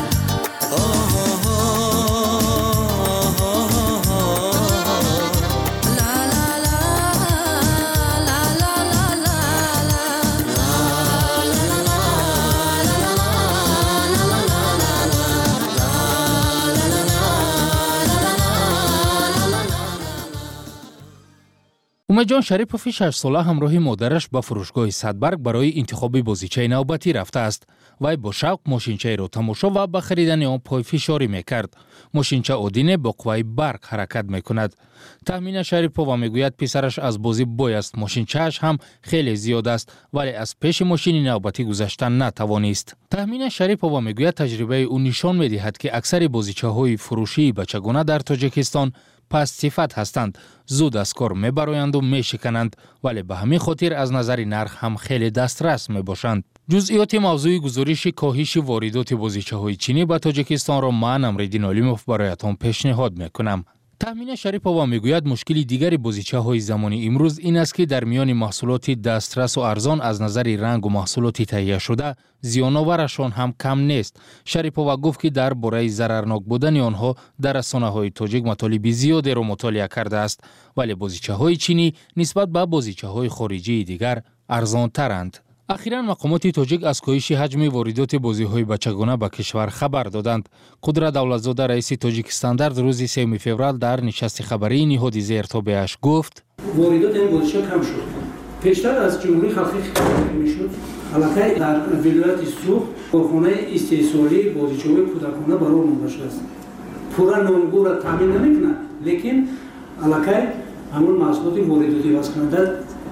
умедҷон шарипови 6 сола ҳамроҳи модараш ба фурӯшгоҳи садбарг барои интихоби бозичаи навбатӣ рафтааст. вай бо шавқ мошинчаеро тамошо ва ба харидани он пойфишорӣ мекард. мошинча оддине бо қувваи барқ ҳаракат мекунад. таҳмина шарипова мегӯяд писараш аз бозӣ бой аст, мошинчааш ҳам хеле зиёд аст, вале аз пеши мошини навбатӣ гузаштан натавонист. таҳмина шарипова мегӯяд таҷрибаи ӯ нишон медиҳад ки аксари бозичаҳои фурӯшии бачагона дар тоҷикистон паст сифат ҳастанд, зуд аз кор мебароянду мешикананд, вале ба ҳамин хотир аз назари нарх ҳам хеле дастрас мебошанд. ҷузъиёти мавзӯи гузориши коҳиши воридоти бозичаҳои чинӣ ба тоҷикистонро ман Амриддин Олимов бароятон пешниҳод мекунам. таҳмина шарипова мегӯяд мушкили дигари бозичаҳои замони имрӯз ин аст ки дар миёни маҳсулоти дастрасу арзон аз назари рангу маҳсулоти таҳияшуда зиёноварашон ҳам кам нест. шарипова гуфт ки дар бораи зарарнок будани онҳо дар расонаҳои тоҷик матолиби зиёдеро мутолиа кардааст, вале бозичаҳои чинӣ нисбат ба бозичаҳои хориҷии дигар арзонтаранд. ахиран мақомоти тоҷик аз коҳиши ҳаҷми воридоти бозиҳои бачагона ба кишвар хабар доданд. қудрат давлатзода раиси Тоҷик стандарт рӯзи 3 феврал дар нишасти хабарии ниҳоди зертобеаш гуфт: воридот ин бозича кам шуд. пештар аз ҷумҳурии халқи Хитой мешуд. аллакай дар вилояти Суғ корхонаи истеҳсолии бозичаҳои кӯдакона барор монда шудааст. пурра номгӯра таъмин намекунад, лекин аллакай ҳамон маҳсулоти воридотӣ васкунанда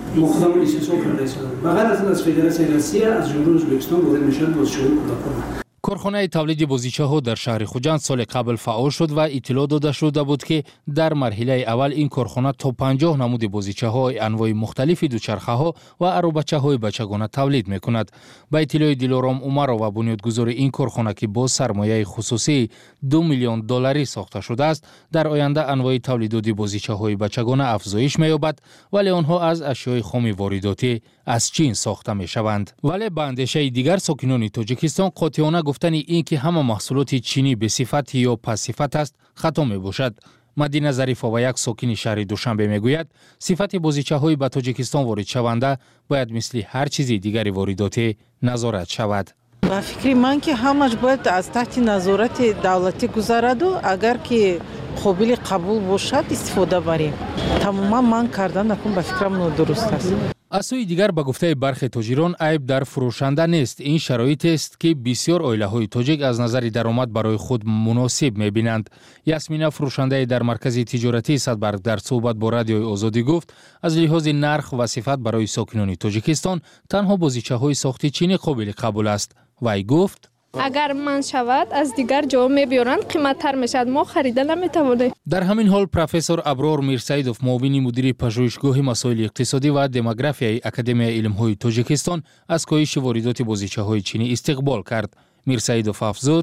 ما خودمون استثمار کرده هستیم. بغیر از فدراسیون روسیه از جمهوری ازبکستان وارد میشن بازیچه‌های کودکان. کارخانه تولید بازیچه‌ها در شهر خوجند سال قبل فعال شد و اطلاع داده شده بود که در مرحله اول این کارخانه تا 50 نمود بازیچه‌های انواع مختلف دوچرخه‌ها و اروبچه‌های بچگانه تولید می‌کند. با اطلاع دلارام عمرو و بنیادگذار این کارخانه که با سرمایه خصوصی 2 میلیون دلاری ساخته شده است، در آینده انواع تولیدات بازیچه‌های بچگانه افزایش می‌یابد، ولی آنها از اشیاء خام وارداتی از چین ساخته می‌شوند. ولی به اندیشه دیگر ساکنان تاجیکستان قاطعانه گفتن این که همه محصولات چینی به صفت یا پس صفت است خطا می باشد. مدینه ظریفا و یک ساکن شهر دوشنبه میگوید صفت بازیچه‌های به تاجیکستان وارد شونده باید مثل هر چیز دیگری وارداتی نظارت شود. با فکر من که همش باید از تحت نظارت دولتی گذرد و اگر که قابل قبول باشد استفاده بریم. تماما من کردن نکن به فکرم نادرست است. از سوی دیگر به گفته برخی تاجران عیب در فروشنده نیست. این شرایط است که بسیار عائله‌های تاجیک از نظر درآمد برای خود مناسب می‌بینند. یاسمینا فروشنده در مرکز تجارتی صدبرگ در صحبت با رادیوی آزادی گفت از لحاظ نرخ و صفت برای ساکنان تاجیکستان تنها بازیچه‌های ساخت چینی قابل قبول است. وی گفت اگر من شود از دیگر جا میبیارند قیمت‌تر میشد، ما خریده نمیتوانیم. در همین حال پروفسور ابرار میرسیدوف معاون مدیر پژوهشگاه مسائل اقتصادی و دموگرافیای اکادمی علم‌های تاجیکستان از کاهش واردات بازیچه‌های چینی استقبال کرد. میرسیدوف افزود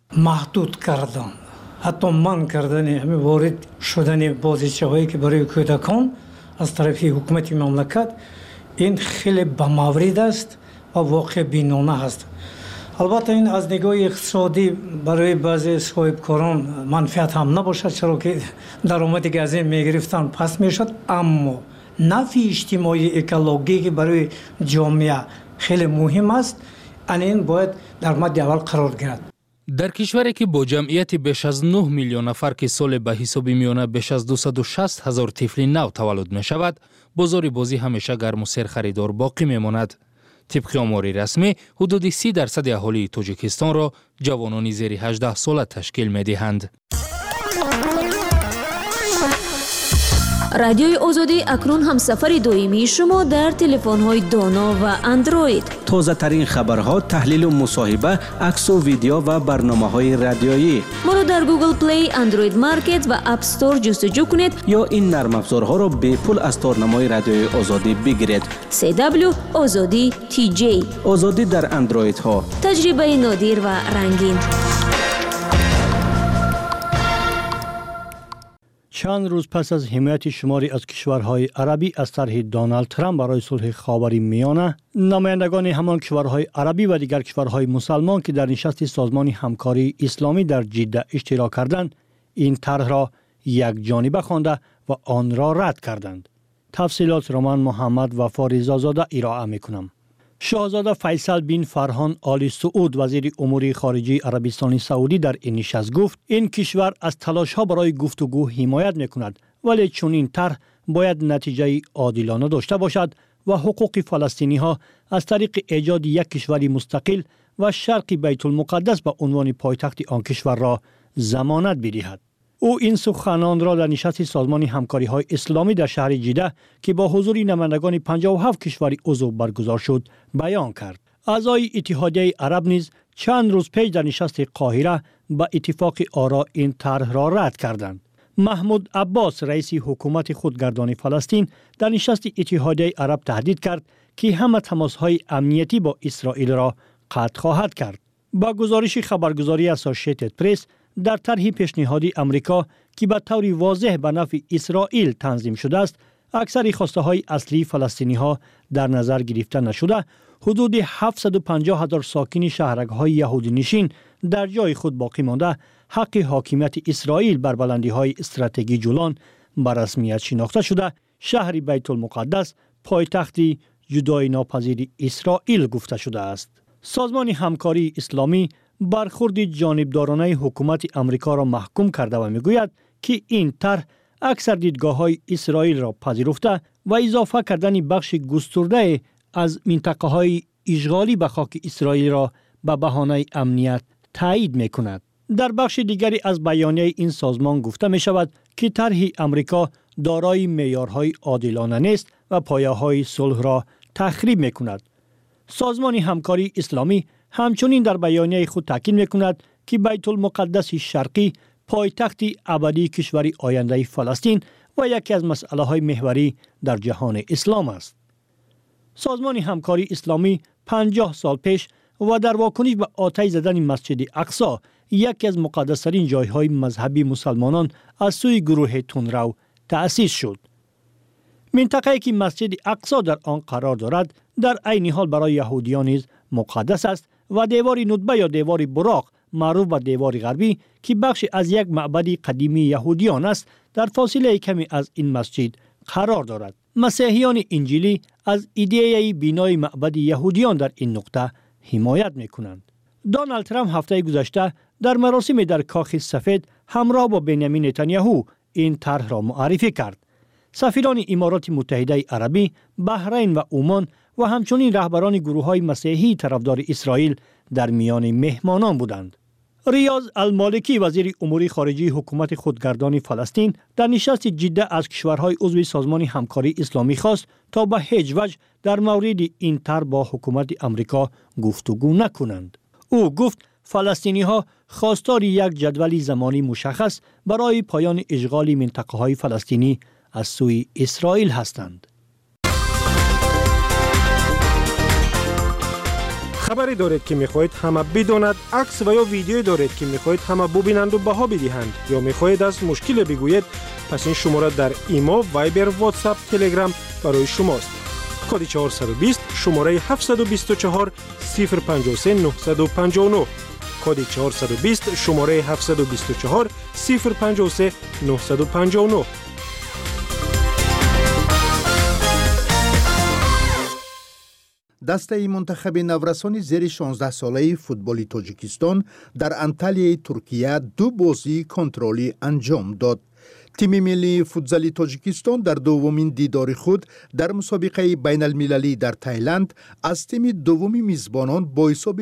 محدود کردن، حتی من کردن همین وارد شدن بازیچه‌هایی که برای کودکان از طرف حکومت مملکت این خیلی به مورد است و واقع بینانه است. البته این از نگاه اقتصادی برای بعضی صاحبکاران منفعت هم نباشد، چرا که درآمدی که از این میگرفتن پس میشد، اما نفع اجتماعی اکولوژی برای جامعه خیلی مهم است، این باید در مد اول قرار گیرد. در کشوری که با جمعیت بیش از 9 میلیون نفر که سال به حساب میانه بیش از 260 هزار طفل نو تولد می شود، بازار بازی همیشه گرم و سر خریدار باقی میماند. طبق آمار رسمی حدود 30% اهالی تاجیکستان را جوانان زیر 18 ساله تشکیل می‌دهند. رادیوی آزادی اکنون هم سفر دائمی شما در تلفن‌های دانا و اندروید. تازه ترین خبرها، تحلیل و مصاحبه، عکس و ویدیو و برنامه‌های رادیویی. ما را در گوگل پلی، اندروید مارکت و اپ استور جستجو کنید یا این نرم افزارها را به پول از تارنمای رادیوی آزادی بگیرید. CW آزادی TJ. آزادی در اندروید ها. تجربه نادر و رنگین. چند روز پس از حمایت شماری از کشورهای عربی از طرح دونالد ترامپ برای صلح خاورمیانه، نمایندگان همان کشورهای عربی و دیگر کشورهای مسلمان که در نشست سازمان همکاری اسلامی در جده اشتراک کردند، این طرح را یکجانبه خوانده و آن را رد کردند. تفصیلات رومان محمد و فاریزاده ارائه می‌کنم. شاهزاده فیصل بن فرهان آل سعود وزیر امور خارجه عربستان سعودی در این نشست گفت این کشور از تلاش‌ها برای گفتگو حمایت می‌کند، ولی چون این طرح باید نتیجه عادلانه داشته باشد و حقوق فلسطینی‌ها از طریق ایجاد یک کشور مستقل و شرق بیت المقدس به عنوان پایتخت آن کشور را ضمانت بدهد. او این سخنان را در نشست سازمان همکاری‌های اسلامی در شهر جده که با حضور نمایندگان 57 کشور عضو برگزار شد بیان کرد. اعضای اتحادیه عرب نیز چند روز پیش در نشست قاهره با اتفاق آرا این طرح را رد کردند. محمود عباس رئیس حکومت خودگردان فلسطین در نشست اتحادیه عرب تهدید کرد که همه تماس‌های امنیتی با اسرائیل را قطع خواهد کرد. با گزارش خبرگزاری اسوسییتد پرس، در طرح پیشنهادی امریکا که به طور واضح به نفع اسرائیل تنظیم شده است، اکثر خواسته های اصلی فلسطینی ها در نظر گرفته نشده، حدود 750,000 ساکن شهرک های یهودی نشین در جای خود باقی مانده، حق حاکمیت اسرائیل بر بلندی های استراتژی جولان به رسمیت شناخته شده، شهر بیت المقدس پایتخت جدای ناپذیر اسرائیل گفته شده است. سازمان همکاری اسلامی برخورد جانبدارانه حکومت امریکا را محکوم کرده و میگوید که این طرح اکثر دیدگاه‌های اسرائیل را پذیرفته و اضافه کردن بخش گسترده از منطقه‌های اشغالی به خاک اسرائیل را به بهانه امنیت تایید می‌کند. در بخش دیگری از بیانیه این سازمان گفته می‌شود که طرح امریکا دارای معیارهای عادلانه نیست و پایه‌های صلح را تخریب می‌کند. سازمان همکاری اسلامی همچنین در بیانیه خود تاکید می‌کند که بیت المقدس شرقی پایتخت ابدی کشور آینده فلسطین و یکی از مسئله‌های محوری در جهان اسلام است. سازمان همکاری اسلامی 50 سال پیش و در واکنش به آتش زدن مسجد اقصی، یکی از مقدس‌ترین جایهای مذهبی مسلمانان، از سوی گروه تندرو تأسیس شد. منطقه‌ای که مسجد اقصی در آن قرار دارد در عین حال برای یهودیان نیز مقدس است و دیوار ندبه یا دیوار براق معروف به دیوار غربی که بخش از یک معبد قدیمی یهودیان است در فاصله کمی از این مسجد قرار دارد. مسیحیان انجیلی از ایده بینای معبد یهودیان در این نقطه حمایت می‌کنند. دونالد ترامپ هفته گذشته در مراسم در کاخ سفید همراه با بنیامین نتانیاهو این طرح را معرفی کرد. سفیران امارات متحده عربی، بحرین و عمان و همچنین رهبران گروه‌های مسیحی طرفدار اسرائیل در میان مهمانان بودند. ریاض المالکی وزیر امور خارجه حکومت خودگردان فلسطین در نشست جده از کشورهای عضو سازمان همکاری اسلامی خواست تا به هیچ وجه در مورد این طرح با حکومت امریکا گفتگو نکنند. او گفت فلسطینی‌ها خواستار یک جدول زمانی مشخص برای پایان اشغال منطقه‌های فلسطینی از سوی اسرائیل هستند. خبری دارید که میخواهید همه بداند، عکس و یا ویدیویی دارید که میخواهید همه ببینند و بها بدهند، یا میخواهید از مشکل بگویید، پس این شماره در ایما، وایبر، واتساپ، تلگرام برای شماست. کد 420 شماره 724 053 959. کد 420 شماره 724 053 959. دسته منتخب نورسان زیر 16 ساله فوتبال تاجیکستان در انطالیای ترکیه 2 بازی کنترلی انجام داد. تیم ملی فوتبال تاجیکستان در دومین دیدار خود در مسابقه بین المللی در تایلند از تیم دومی میزبانان با حساب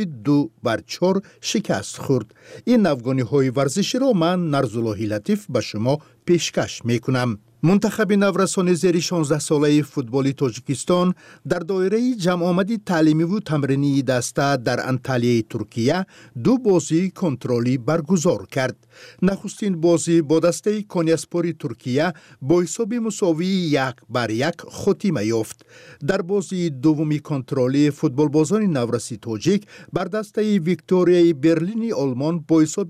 2-4 شکست خورد. این افغانی ورزشی را من نرزالله لطیف به شما پیشکش میکنم. منتخب نورسان زیر 16 ساله فوتبال تاجیکستان در دایره جمع آمدی تعلیمی و تمرینی دسته در انطالیای ترکیه 2 بازی کنترلی برگزار کرد. نخستین بازی با دسته کنیاسپور ترکیه با حساب مساوی 1-1 خاتمه یافت. در بازی دومی کنترلی فوتبال بازان نورسی تاجیک بر دسته ویکتوریای برلین آلمان با حساب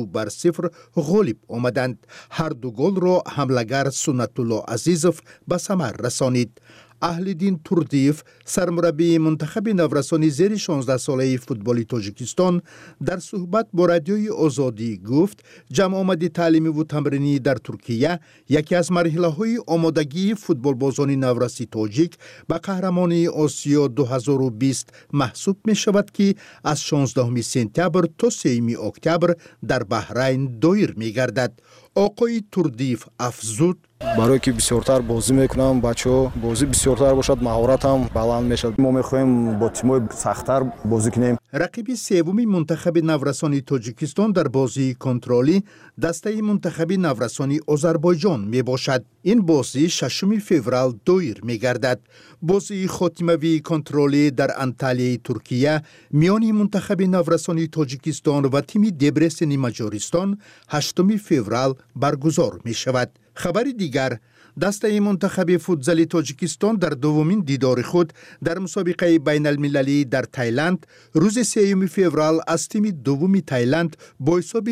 2-0 غالب آمدند. هر 2 گل را حمله‌گر سنت‌الله عزیزوف به ثمر رسانید. اهل‌دین توردیف سرمربی منتخب نورسان زیر 16 ساله فوتبال تاجیکستان در صحبت با رادیوی آزادی گفت جمع آمدی تعلیمی و تمرینی در ترکیه یکی از مرحله‌های آمادگی فوتبال بازان نورسی تاجیک به قهرمانی آسیا 2020 محسوب می شود که از 16 سپتامبر تا 3 اکتبر در بحرین دایر می گردد. آقای توردیف افزود برای که بسیارتر بازی میکنم، بچه‌ها بازی بسیارتر باشد، مهارت هم بلند میشد. ما میخوایم با تیم‌های سخت‌تر بازی کنیم. رقیب سوم منتخب نورسان تاجیکستان در بازی کنترلی دسته منتخب نورسان آذربایجان می باشد. این بازی 6 فوریه دایر می گردد. بازی خاتمه‌ای کنترلی در انطالیای ترکیه میان منتخب نورسان تاجیکستان و تیم دبرسن مجارستان 8 فوریه برگزار می شود. خبر دیگر، دسته منتخب فوتبال تاجیکستان در دومین دیدار خود در مسابقه بین المللی در تایلند روز 3 فوریه از تیم دوم تایلند با حساب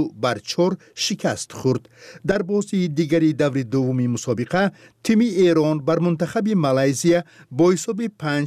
2-4 شکست خورد. در بازی دیگری دور دومی مسابقه تیم ایران بر منتخب مالزی با حساب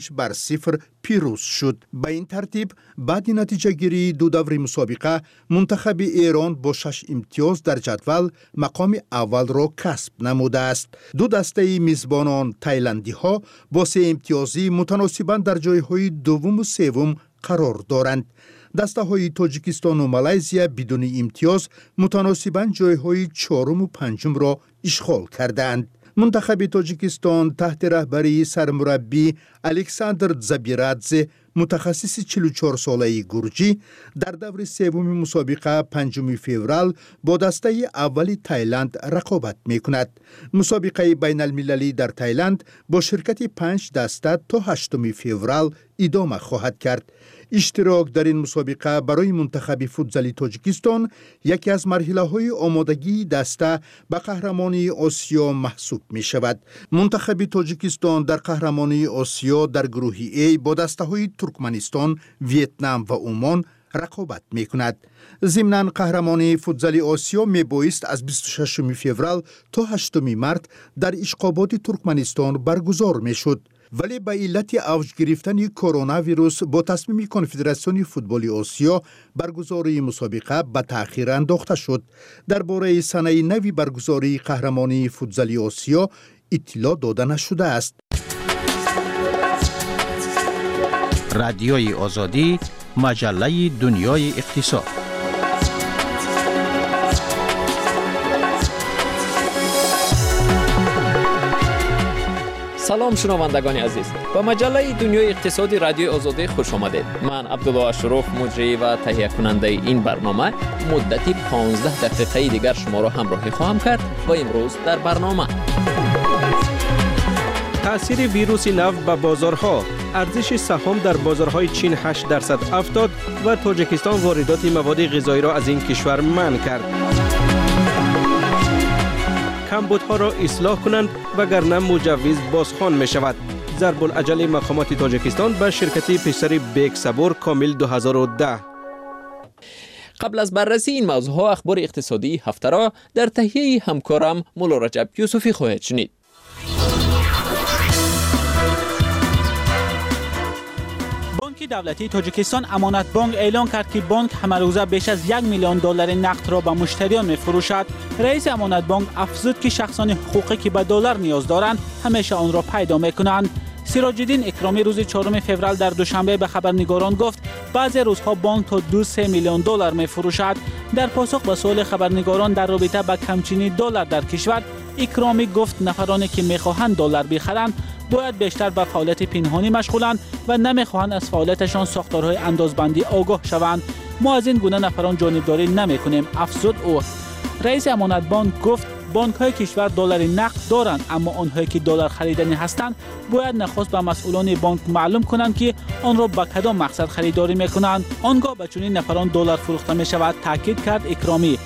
5-0 پیروز شد. به این ترتیب بعد نتیجه گیری 2 دور مسابقه منتخب ایران با 6 امتیاز در جدول مقام اول را کسب نموده است. 2 دسته میزبانان تایلندی ها با 3 امتیازی متناسباً در جایهای دوم و سوم قرار دارند. دسته های تاجیکستان و مالزی بدون امتیاز متناسباً جایهای 4 و 5 را اشغال کردند. منتخب تاجیکستان تحت رهبری سرمربی الکساندر زبیرادزه متخصص 44 ساله گرجی در دور سوم مسابقه 5 فوریه با دسته اول تایلند رقابت می‌کند. مسابقه بین المللی در تایلند با شرکت 5 دسته تا 8 فوریه ادامه خواهد کرد. اشتراک در این مسابقه برای منتخب فوتزالی تاجیکستان یکی از مرحله‌های آمادگی دسته به قهرمانی آسیا محسوب می شود. منتخب تاجیکستان در قهرمانی آسیا در گروه A با دسته‌های ترکمنستان، ویتنام و عمان رقابت می کند. ضمناً قهرمانی فوتزالی آسیا می بایست از 26 فوریه تا 8 مارس در اشقابات ترکمنستان برگزار می شد. ولی به علت اوج گرفتن کرونا ویروس با تصمیم کنفدراسیون فوتبال آسیا برگزاری مسابقه به تأخیر انداخته شد. درباره سنه نوی برگزاری قهرمانی فوتبال آسیا اطلاع داده نشده است. رادیوی آزادی، مجله دنیای اقتصاد. سلام شنوندگان عزیز، به مجله دنیای اقتصادی رادیو آزادی خوش آمدید. من عبدالله اشرف، مجری و تهیه کننده این برنامه، مدتی 15 دقیقه دیگر شما را همراهی خواهم کرد و امروز در برنامه تأثیر ویروس نو به بازارها، ارزش سهام در بازارهای چین 8% افتاد و تاجیکستان واردات مواد غذایی را از این کشور منع کرد. کمبودها را اصلاح کنند وگرنه مجوز بازخوان می شود. ضرب العجل مقامات تاجیکستان به شرکت پسری بیک صبور کامل 2010. قبل از بررسی این موضوعها اخبار اقتصادی هفته را در تهیه همکارم مولا رجب یوسفی خواهید شنید. بانک دولتی تاجیکستان امانت بانک اعلام کرد که بانک همه روزه بیش از 1 میلیون دلار نقد را به مشتریان می‌فروشد. رئیس امانت بانک افزود که شخصان حقوقی که به دلار نیاز دارند همیشه آن را پیدا می‌کنند. سراج الدین اکرامی روز 4 فوریه در دوشنبه به خبرنگاران گفت بعضی روزها بانک تا 2-3 میلیون دلار می‌فروشد. در پاسخ به سوال خبرنگاران در رابطه با کمچینی دلار در کشور، اکرامی گفت نفرانی که می‌خواهند دلار بخرند باید بیشتر به فعالیت پنهانی مشغولند و نمی‌خواهند از فعالیتشان ساختارهای اندازبندی آگاه شوند. ما از این گونه نفران جانبداری نمی‌کنیم، افزود او. رئیس امانت بانک گفت بانک‌های کشور دلار نقد دارند، اما آنهایی که دلار خریدنی هستند باید نخست به مسئولان بانک معلوم کنند که آن را به کدام مقصد خریداری می‌کنند. آنگاه به چنین نفران دلار فروخته می‌شود، تاکید کرد اکرامی.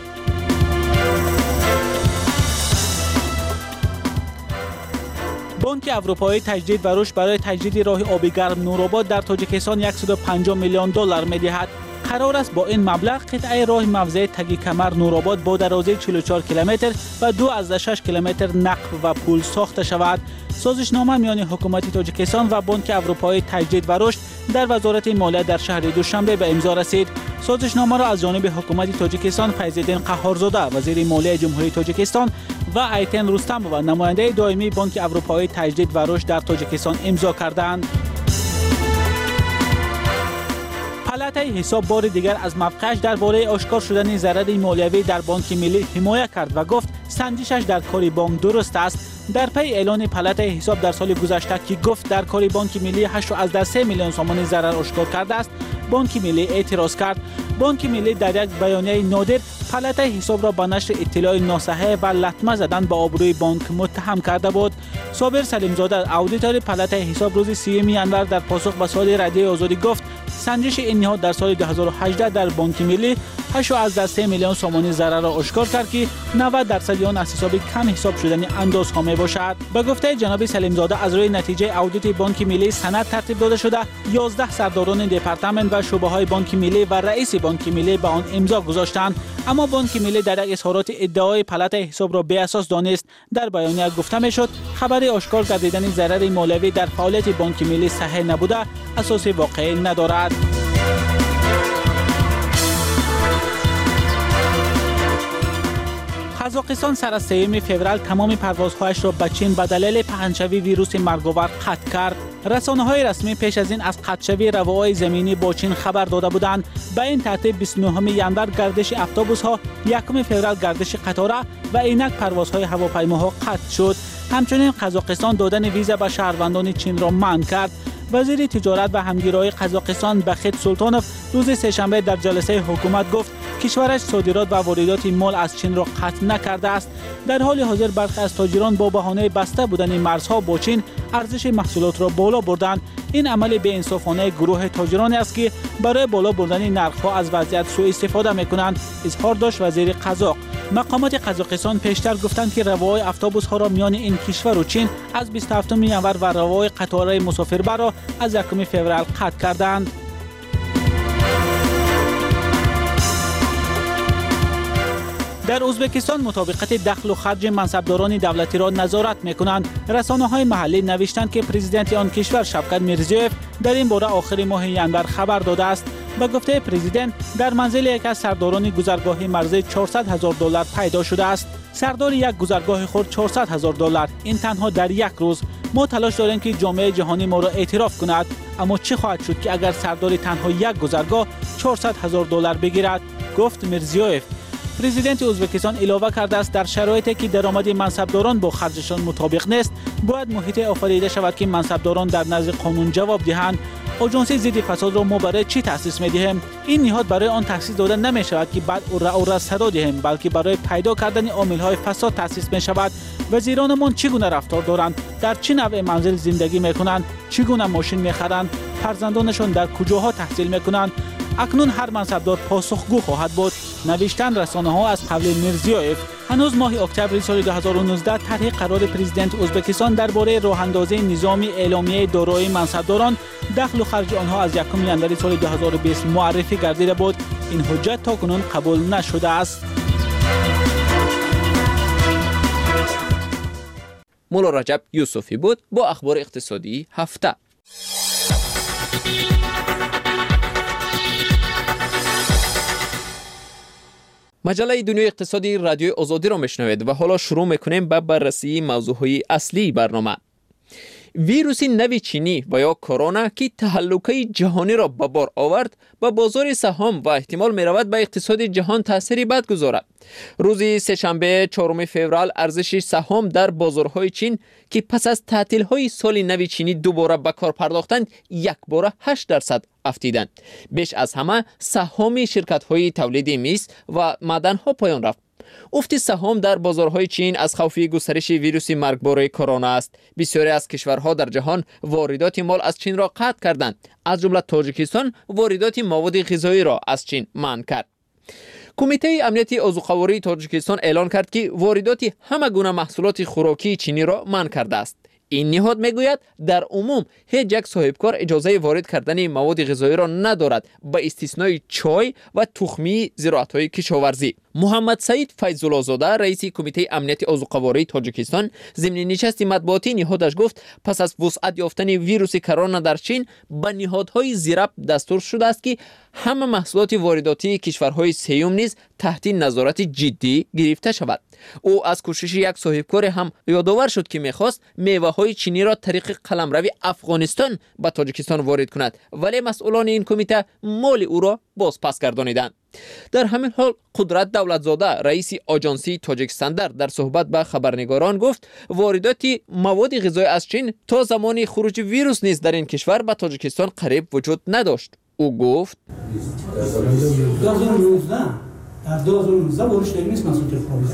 بانک اروپایی تجدید و رشد برای تجدید راه آبی گرم نورآباد در تاجیکستان 150 میلیون دلار می‌دهد. قرار است با این مبلغ قطعه راه موزه تگی کمر نورآباد با درازی 44 کیلومتر و 2.6 کیلومتر نقب و پل ساخته شود. سازشنامه میان حکومت تاجیکستان و بانک اروپایی تجدید و رشد در وزارت مالیه در شهر دوشنبه به امضا رسید. سازشنامه را از جانب حکومت تاجیکستان فیض‌الدین قهارزاده، وزیر مالیه جمهوری تاجیکستان و ایتن رستم و نماینده دائمی بانک اروپایی تجدید و رشد در تاجیکستان امضا کردند. پالاتای حساب بار دیگر از موقعش درباره آشکار شدن ضرر مالیوی در بانک ملی حمایت کرد و گفت سنجشش در کار بانک درست است. در پی اعلان پالاتای حساب در سال گذشته که گفت در کار بانک ملی 8.3 میلیون سوم ضرر آشکار کرده است، بانک ملی اعتراض کرد. بانک ملی در یک بیانیه نادر پالاتای حساب را به نشر اطلاع ناصحیح و لطمه زدن به آبروی بانک متهم کرده بود. صابر سلیمزاده، اودیتور پالاتای حساب، روز 30 ینور در پاسخ به سوال رادیو آزادی گفت سنجش این نهاد در سال 2018 در بانک ملی 8.3 میلیون سوم ضرر را آشکار کرد که 90% آن از حساب کم حساب شدن اندازها می باشد. به گفته جناب سلیمزاده، از روی نتیجه اودیت بانک ملی سند ترتیب داده شده 11 سرداران دپارتمان و شعبه های بانک ملی و رئیس بانک ملی به آن امضا گذاشتند، اما بانک ملی در یک اظهارات ادعای پالاتای حساب را بی اساس دانست. در بیانیه گفته می شد خبر آشکار گردیدن ضرر مالیوی در فعالیت بانک ملی صحیح نبوده، اساس واقعی ندارد. قزاقستان سر از 3 فوریه تمام پروازهایش را به چین به دلیل پهنشوی ویروس مرگاور قطع کرد. رسانه‌های رسمی پیش از این از قطع‌شوی رواهای زمینی با چین خبر داده بودند. به این ترتیب 29 ژانویه گردش اتوبوس‌ها، 1 فوریه گردش قطاره و اینک پروازهای هواپیماها قطع شد. همچنین قزاقستان دادن ویزا به شهروندان چین را منع کرد. وزیر تجارت و همگرایی قزاقستان بخیت سلطانوف روز سه‌شنبه در جلسه حکومت گفت کشورش صادرات و واردات مال از چین را قطع نکرده است. در حال حاضر برخی از تاجران با بهانه بسته بودن مرزها با چین ارزش محصولات را بالا بردند. این عمل بی‌انصافانه گروه تاجرانی است که برای بالا بردن نرخ‌ها از وضعیت سوء استفاده می‌کنند، اظهار داشت وزیر قزاق. مقامات قزاقستان پیشتر گفتند که رواهای اتوبوس‌ها را میان این کشور و چین از 27 ژانویه و رواهای قطار مسافربر را از 1 فوریه قطع کردند. در ازبکستان مطابقت دخل و خرج منصبداران دولتی را نظارت می‌کنند. رسانه‌های محلی نوشتند که پرزیدنت آن کشور شوکت میرزیوف در این باره آخر ماه ژانویه خبر داده است. به گفته پرزیدنت در منزل یک از سرداران گذرگاه مرزی $400,000 پیدا شده است. سردار یک گذرگاه خرد $400,000. این تنها در یک روز. ما تلاش داریم که جامعه جهانی ما را اعتراف کند، اما چه خواهد شد که اگر سردار تنها یک گذرگاه $400,000 بگیرد، گفت میرزیوف. پرزیدنت ازبکستان علاوه کرده است در شرایطی که درآمد منصبداران با خرجشان مطابق نیست، باید محیط آفریده شود که منصبداران در نزد قانون جواب دهند. آژانس ضد فساد را ما برای چی تأسیس می‌دهیم؟ این نهاد برای آن تأسیس داده نمی‌شود که بعد او صدا دهیم، بلکه برای پیدا کردن عامل‌های فساد تأسیس می‌شود. وزیرانمان چگونه رفتار دارند؟ در چه نوع منزل زندگی می‌کنند؟ چگونه ماشین می‌خرند؟ فرزندانشان در کجاها تحصیل می‌کنند؟ اکنون هر منصبدار پاسخگو خواهد بود، نوشتند رسانه‌ها از قول میرزیوف. هنوز ماه اکتبر سال 2019 طرح قرار پرزیدنت ازبکستان درباره راه‌اندازی نظام اعلامیه دارایی منصبداران دخل و خرج آنها از 1 ژانویه سال 2020 معرفی گردیده بود. این حجت تاکنون قبول نشده است. مولا رجب یوسفی بود با اخبار اقتصادی هفته. مجله دنیای اقتصادی رادیوی آزادی را میشنوید و حالا شروع میکنیم به بررسی موضوعهای اصلی برنامه. ویروس نوی چینی و یا کرونا که تهلکه جهانی را به بار آورد به بازار سهام و احتمال می رود به اقتصاد جهان تأثیری بد گذارد. روز سه‌شنبه 4 فوریه ارزش سهام در بازارهای چین که پس از تعطیل‌های سال نوی چینی دوباره به کار پرداختند، یک باره 8% افتیدند. بیش از همه سهام شرکت‌های تولید میز و معدن‌ها پایان رفت. افت سهام در بازارهای چین از خوف گسترش ویروس مرگبار کرونا است. بسیاری از کشورها در جهان واردات مال از چین را قطع کردند. از جمله تاجیکستان واردات مواد غذایی را از چین منع کرد. کمیته امنیتی عضوقواری تاجیکستان اعلان کرد که واردات همه گونه محصولات خوراکی چینی را منع کرده است. این نهاد میگوید در عموم هیچ یک صاحبکار اجازه وارد کردن مواد غذایی را ندارد به استثنای چای و تخمی زراعت‌های کشاورزی. محمد سعید فیض‌الله زاده رئیس کمیته امنیتی عضوقواری تاجیکستان ضمن نشست مطبوعاتی نهادش گفت پس از وسعت یافتن ویروس کرونا در چین به نهادهای زیرب دستور شده است که همه محصولات وارداتی کشورهای سیوم نیز تحت نظارت جدی گرفته شود. او از کوشش یک صاحبکار هم یادآور شد که می‌خواست میوه‌های چینی را طریق قلمرو افغانستان به تاجیکستان وارد کند، ولی مسئولان این کمیته مال او را باز پس گردانیدند. در همین حال قدرت دولتزاده رئیس آژانسی تاجیکستان در صحبت با خبرنگاران گفت واردات مواد غذایی از چین تا زمان خروج ویروس نیز در این کشور به تاجیکستان قریب وجود نداشت. او گفت در 2019 ورش نیست مسئول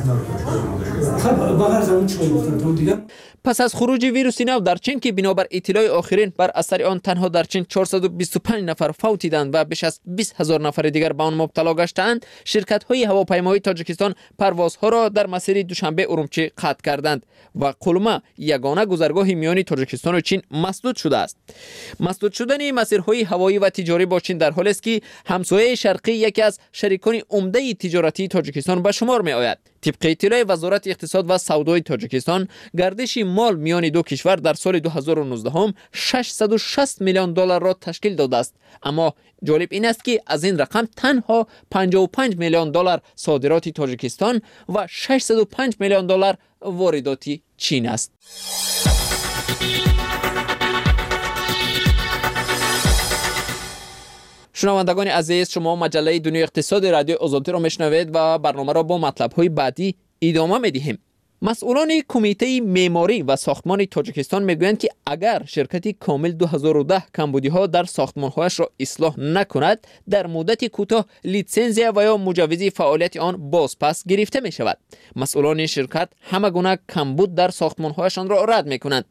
پس از خروج ویروس نو در چین که بنابر اطلاع آخرین بر اثر آن تنها در چین 425 نفر فوت دیدند و بیش از 20,000 نفر دیگر به آن مبتلا گشتند، شرکت‌های هواپیمایی تاجیکستان پروازها را در مسیر دوشنبه ارومچی قطع کردند و قلمه یگانه گذرگاه میانی تاجیکستان و چین مسدود شده است. مسدود شدن مسیرهای هوایی و تجاری با چین در حالی است که همسایه شرقی یکی از شریکان عمده تجارتی تاجیکستان به شمار می آید. طبق اطلاع وزارت اقتصاد و سودای تاجیکستان، گردش مال میان دو کشور در سال 2019 هم 660 میلیون دلار را تشکیل داده است. اما جالب این است که از این رقم تنها 55 میلیون دلار صادرات تاجیکستان و 605 میلیون دلار واردات چین است. شنوندگان عزیز، شما مجله دنیای اقتصاد رادیو آزادی را میشنوید و برنامه را با مطلب‌های بعدی ادامه می‌دهیم. مسئولان کمیته معماری و ساختمان تاجیکستان میگویند که اگر شرکت کامل 2010 کمبودی‌ها در ساختمان‌هایش را اصلاح نکند، در مدت کوتاه لیسانس و یا مجوز فعالیت آن بازپس گرفته می‌شود. مسئولان شرکت همه گونه کمبود در ساختمان‌هایشان را رد می‌کنند.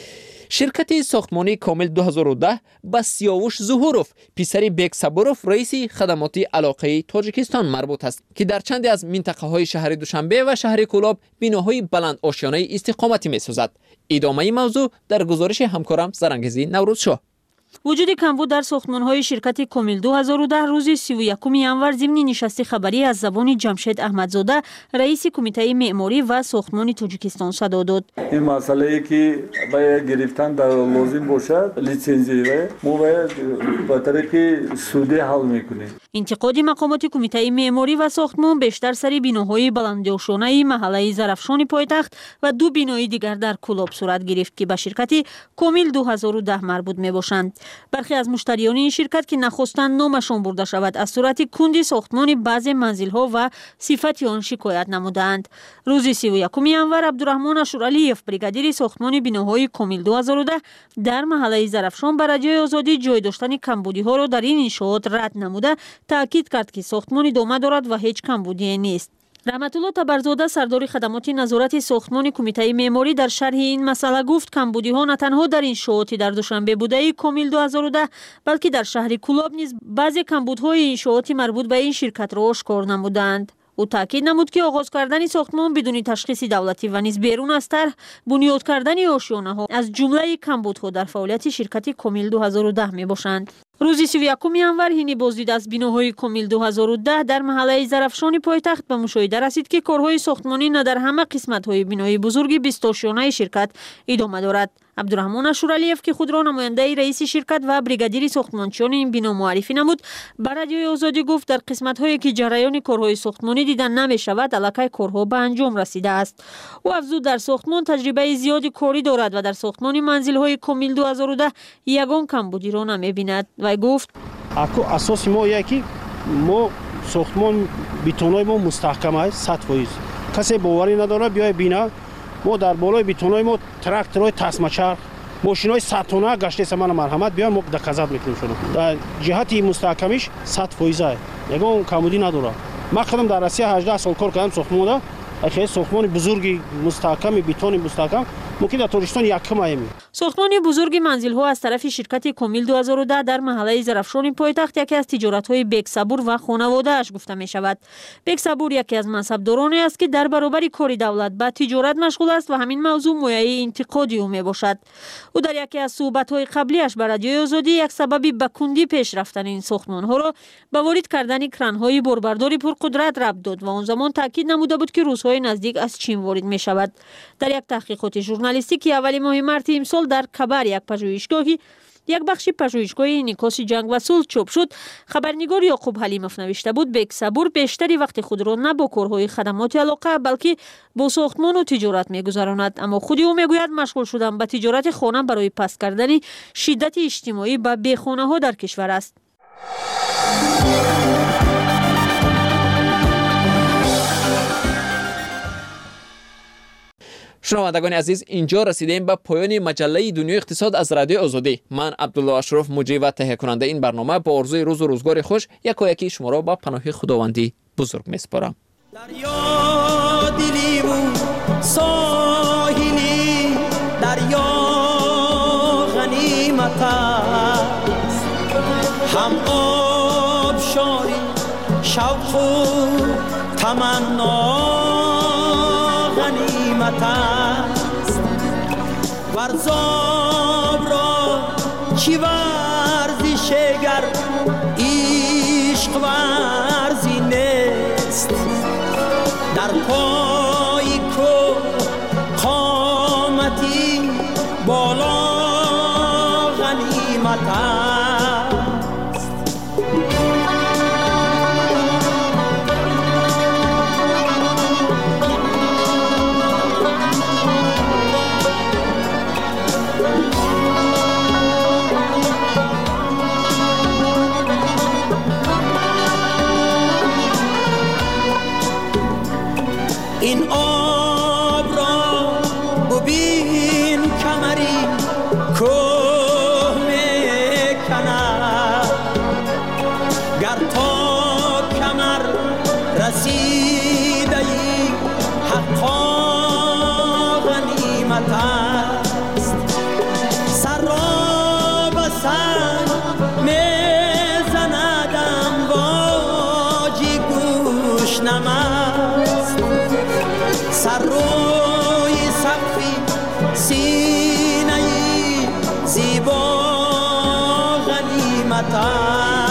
شرکت ساختمانی کامل 2010 با سیاوش ظهوروف پسر بیگ صبوروف رئیس خدمات علاقه تاجیکستان مربوط است که در چندی از منطقه های شهر دوشنبه و شهر کولاب بناهای بلند آشیانه استقامتی می‌سازد. ادامه موضوع در گزارش همکارم زرنگزی نوروزشاه. وجود کمبود در ساختمان‌های شرکت کامل 2010 روز 31 ینور ضمن نشست خبری از زبان جمشید احمدزاده رئیس کمیته معماری و ساختمان تاجیکستان صدا داد. این مسئله که باید گرفتن در لازم باشد لیسانس ما باید به طریق سودی حل میکنیم. انتقاد مقامات کمیته معماری و ساختمان بیشتر سر بناهای بلندآشانه محله زرافشان پایتخت و دو بنای دیگر در کولاب صورت گرفت که به شرکت کامل 2010 مربوط میباشند. برخی از مشتریان این شرکت که نخواستند نامشان برده شود از صورت کندی ساختمان بعضی منزل‌ها و صفت آن شکایت نمودند. روز 31 ینور عبدالرحمن اشورعلیف بریگادیر ساختمان بناهای کامل 2010 در محله زرافشان بر رادیوی آزادی جای داشتن کمبودی‌ها را در این انشاءات رد نموده تاکید کرد که ساختمان ادامه دارد و هیچ کمبودی نیست. رحمت الله تبرزاده سردار خدمات نظارت ساختمان کمیته معماری در شرح این مسئله گفت کمبودی ها نه تنها در انشاءاتی در دوشنبه بوده کامل 2010 بلکه در شهر کولاب نیز بعضی کمبودهای انشاءاتی مربوط به این شرکت را آشکار نمودند. او تاکید نمود که آغاز کردن ساختمان بدون تشخیص دولتی و نیز بیرون از طرح بنیاد کردن آشیانه ها از جمله کمبودها در فعالیت شرکت کامل 2010 می باشند. روز 31 ینور هینی بازدید از بناهای کامل 2010 در محله زرافشان پایتخت به مشاهده رسید که کارهای ساختمانی نه در همه قسمت‌های بنای بزرگ 20 آشیانه شرکت ادامه دارد. عبدالرحمن اشورعلیف که خود را نماینده رئیس شرکت و بریگادیر ساختمانچیان این بنا معرفی نمود، بر رادیوی آزادی گفت در قسمت‌هایی که جریان کارهای ساختمانی دیدن نمی‌شود الکی کارها به انجام رسیده است. او افزود در ساختمان تجربه زیادی کاری دارد و در ساختمان منزل‌های کامل 2010 یگان کمبودی را نمی‌بیند. و گفت اساس ما یکی ما ساختمان بتونای ما مستحکم است 100%. کسی باوری نداره بیای بینا ما در بالای بتونای ما تراکتورهای تسمه‌چرخ ماشینای 100 تونه گشته سامان مرحمت بیا ما دقت میکنیم شروع در جهتی مستحکمش 100% یگان کمبودی نداره. ما خودم در روسیه 18 سال کار کردم ساختمان خیلی ساختمان بزرگی مستحکم بتون مستحکم ممکن در تاجیکستان یکم ایمی. ساختمان بزرگ منزل‌ها از طرف شرکت کامل 2010 در محله زرافشان پایتخت یکی از تجارت‌های بیگ صبور و خانواده‌اش گفته می‌شود. بیگ صبور یکی از منصبدارانی است که در برابر کار دولت با تجارت مشغول است و همین موضوع مایه انتقادی او میباشد. او در یکی از صحبت‌های قبلیش بر رادیوی آزادی یک سبب به کندی پیش رفتن این ساختمان‌ها را به وارد کردن کران‌های باربرداری پرقدرت ربط داد و آن زمان تاکید نموده بود که روزهای نزدیک از چین وارد می‌شود. در یک تحقیقات ژورنالیستیکی اولی ماه مارس امسال در کبر یک پژوهشگاهی یک بخش پژوهشگاه انعکاس جنگ و صلح چاپ شد. خبرنگار یعقوب حلیموف نوشته بود بیگ صبور بیشتری وقت خود را نه با کارهای خدمات علاقه بلکه با ساختمان و تجارت می‌گذراند، اما خود او میگوید مشغول شدن به تجارت خانه برای پس کردن شدت اجتماعی به بیخانه‌ها در کشور است. شنوندگان عزیز، اینجا رسیدیم به پایان مجله دنیای اقتصاد از رادیو آزادی. من عبدالله اشرف مجری و تهیه کننده این برنامه با آرزوی روز و روزگار خوش یکی شما را با پناه خداوندی بزرگ میسپارم. دریا دلی و ساحلی دریا غنیمت است، هم آبشاری شوق و تمنا غنیمت است. ورزاب را چی ورزش گر عشق ورزی نیست، در پای کو قامتی بالا غنیمت است. این آب را ببین کمری کوه میکند، گر تا کمر رسیده ای حقا غنیمت است. سر را به سر میزند امواجی گوش نمست، سر روی سقفی سینه زیبا غنیمت است.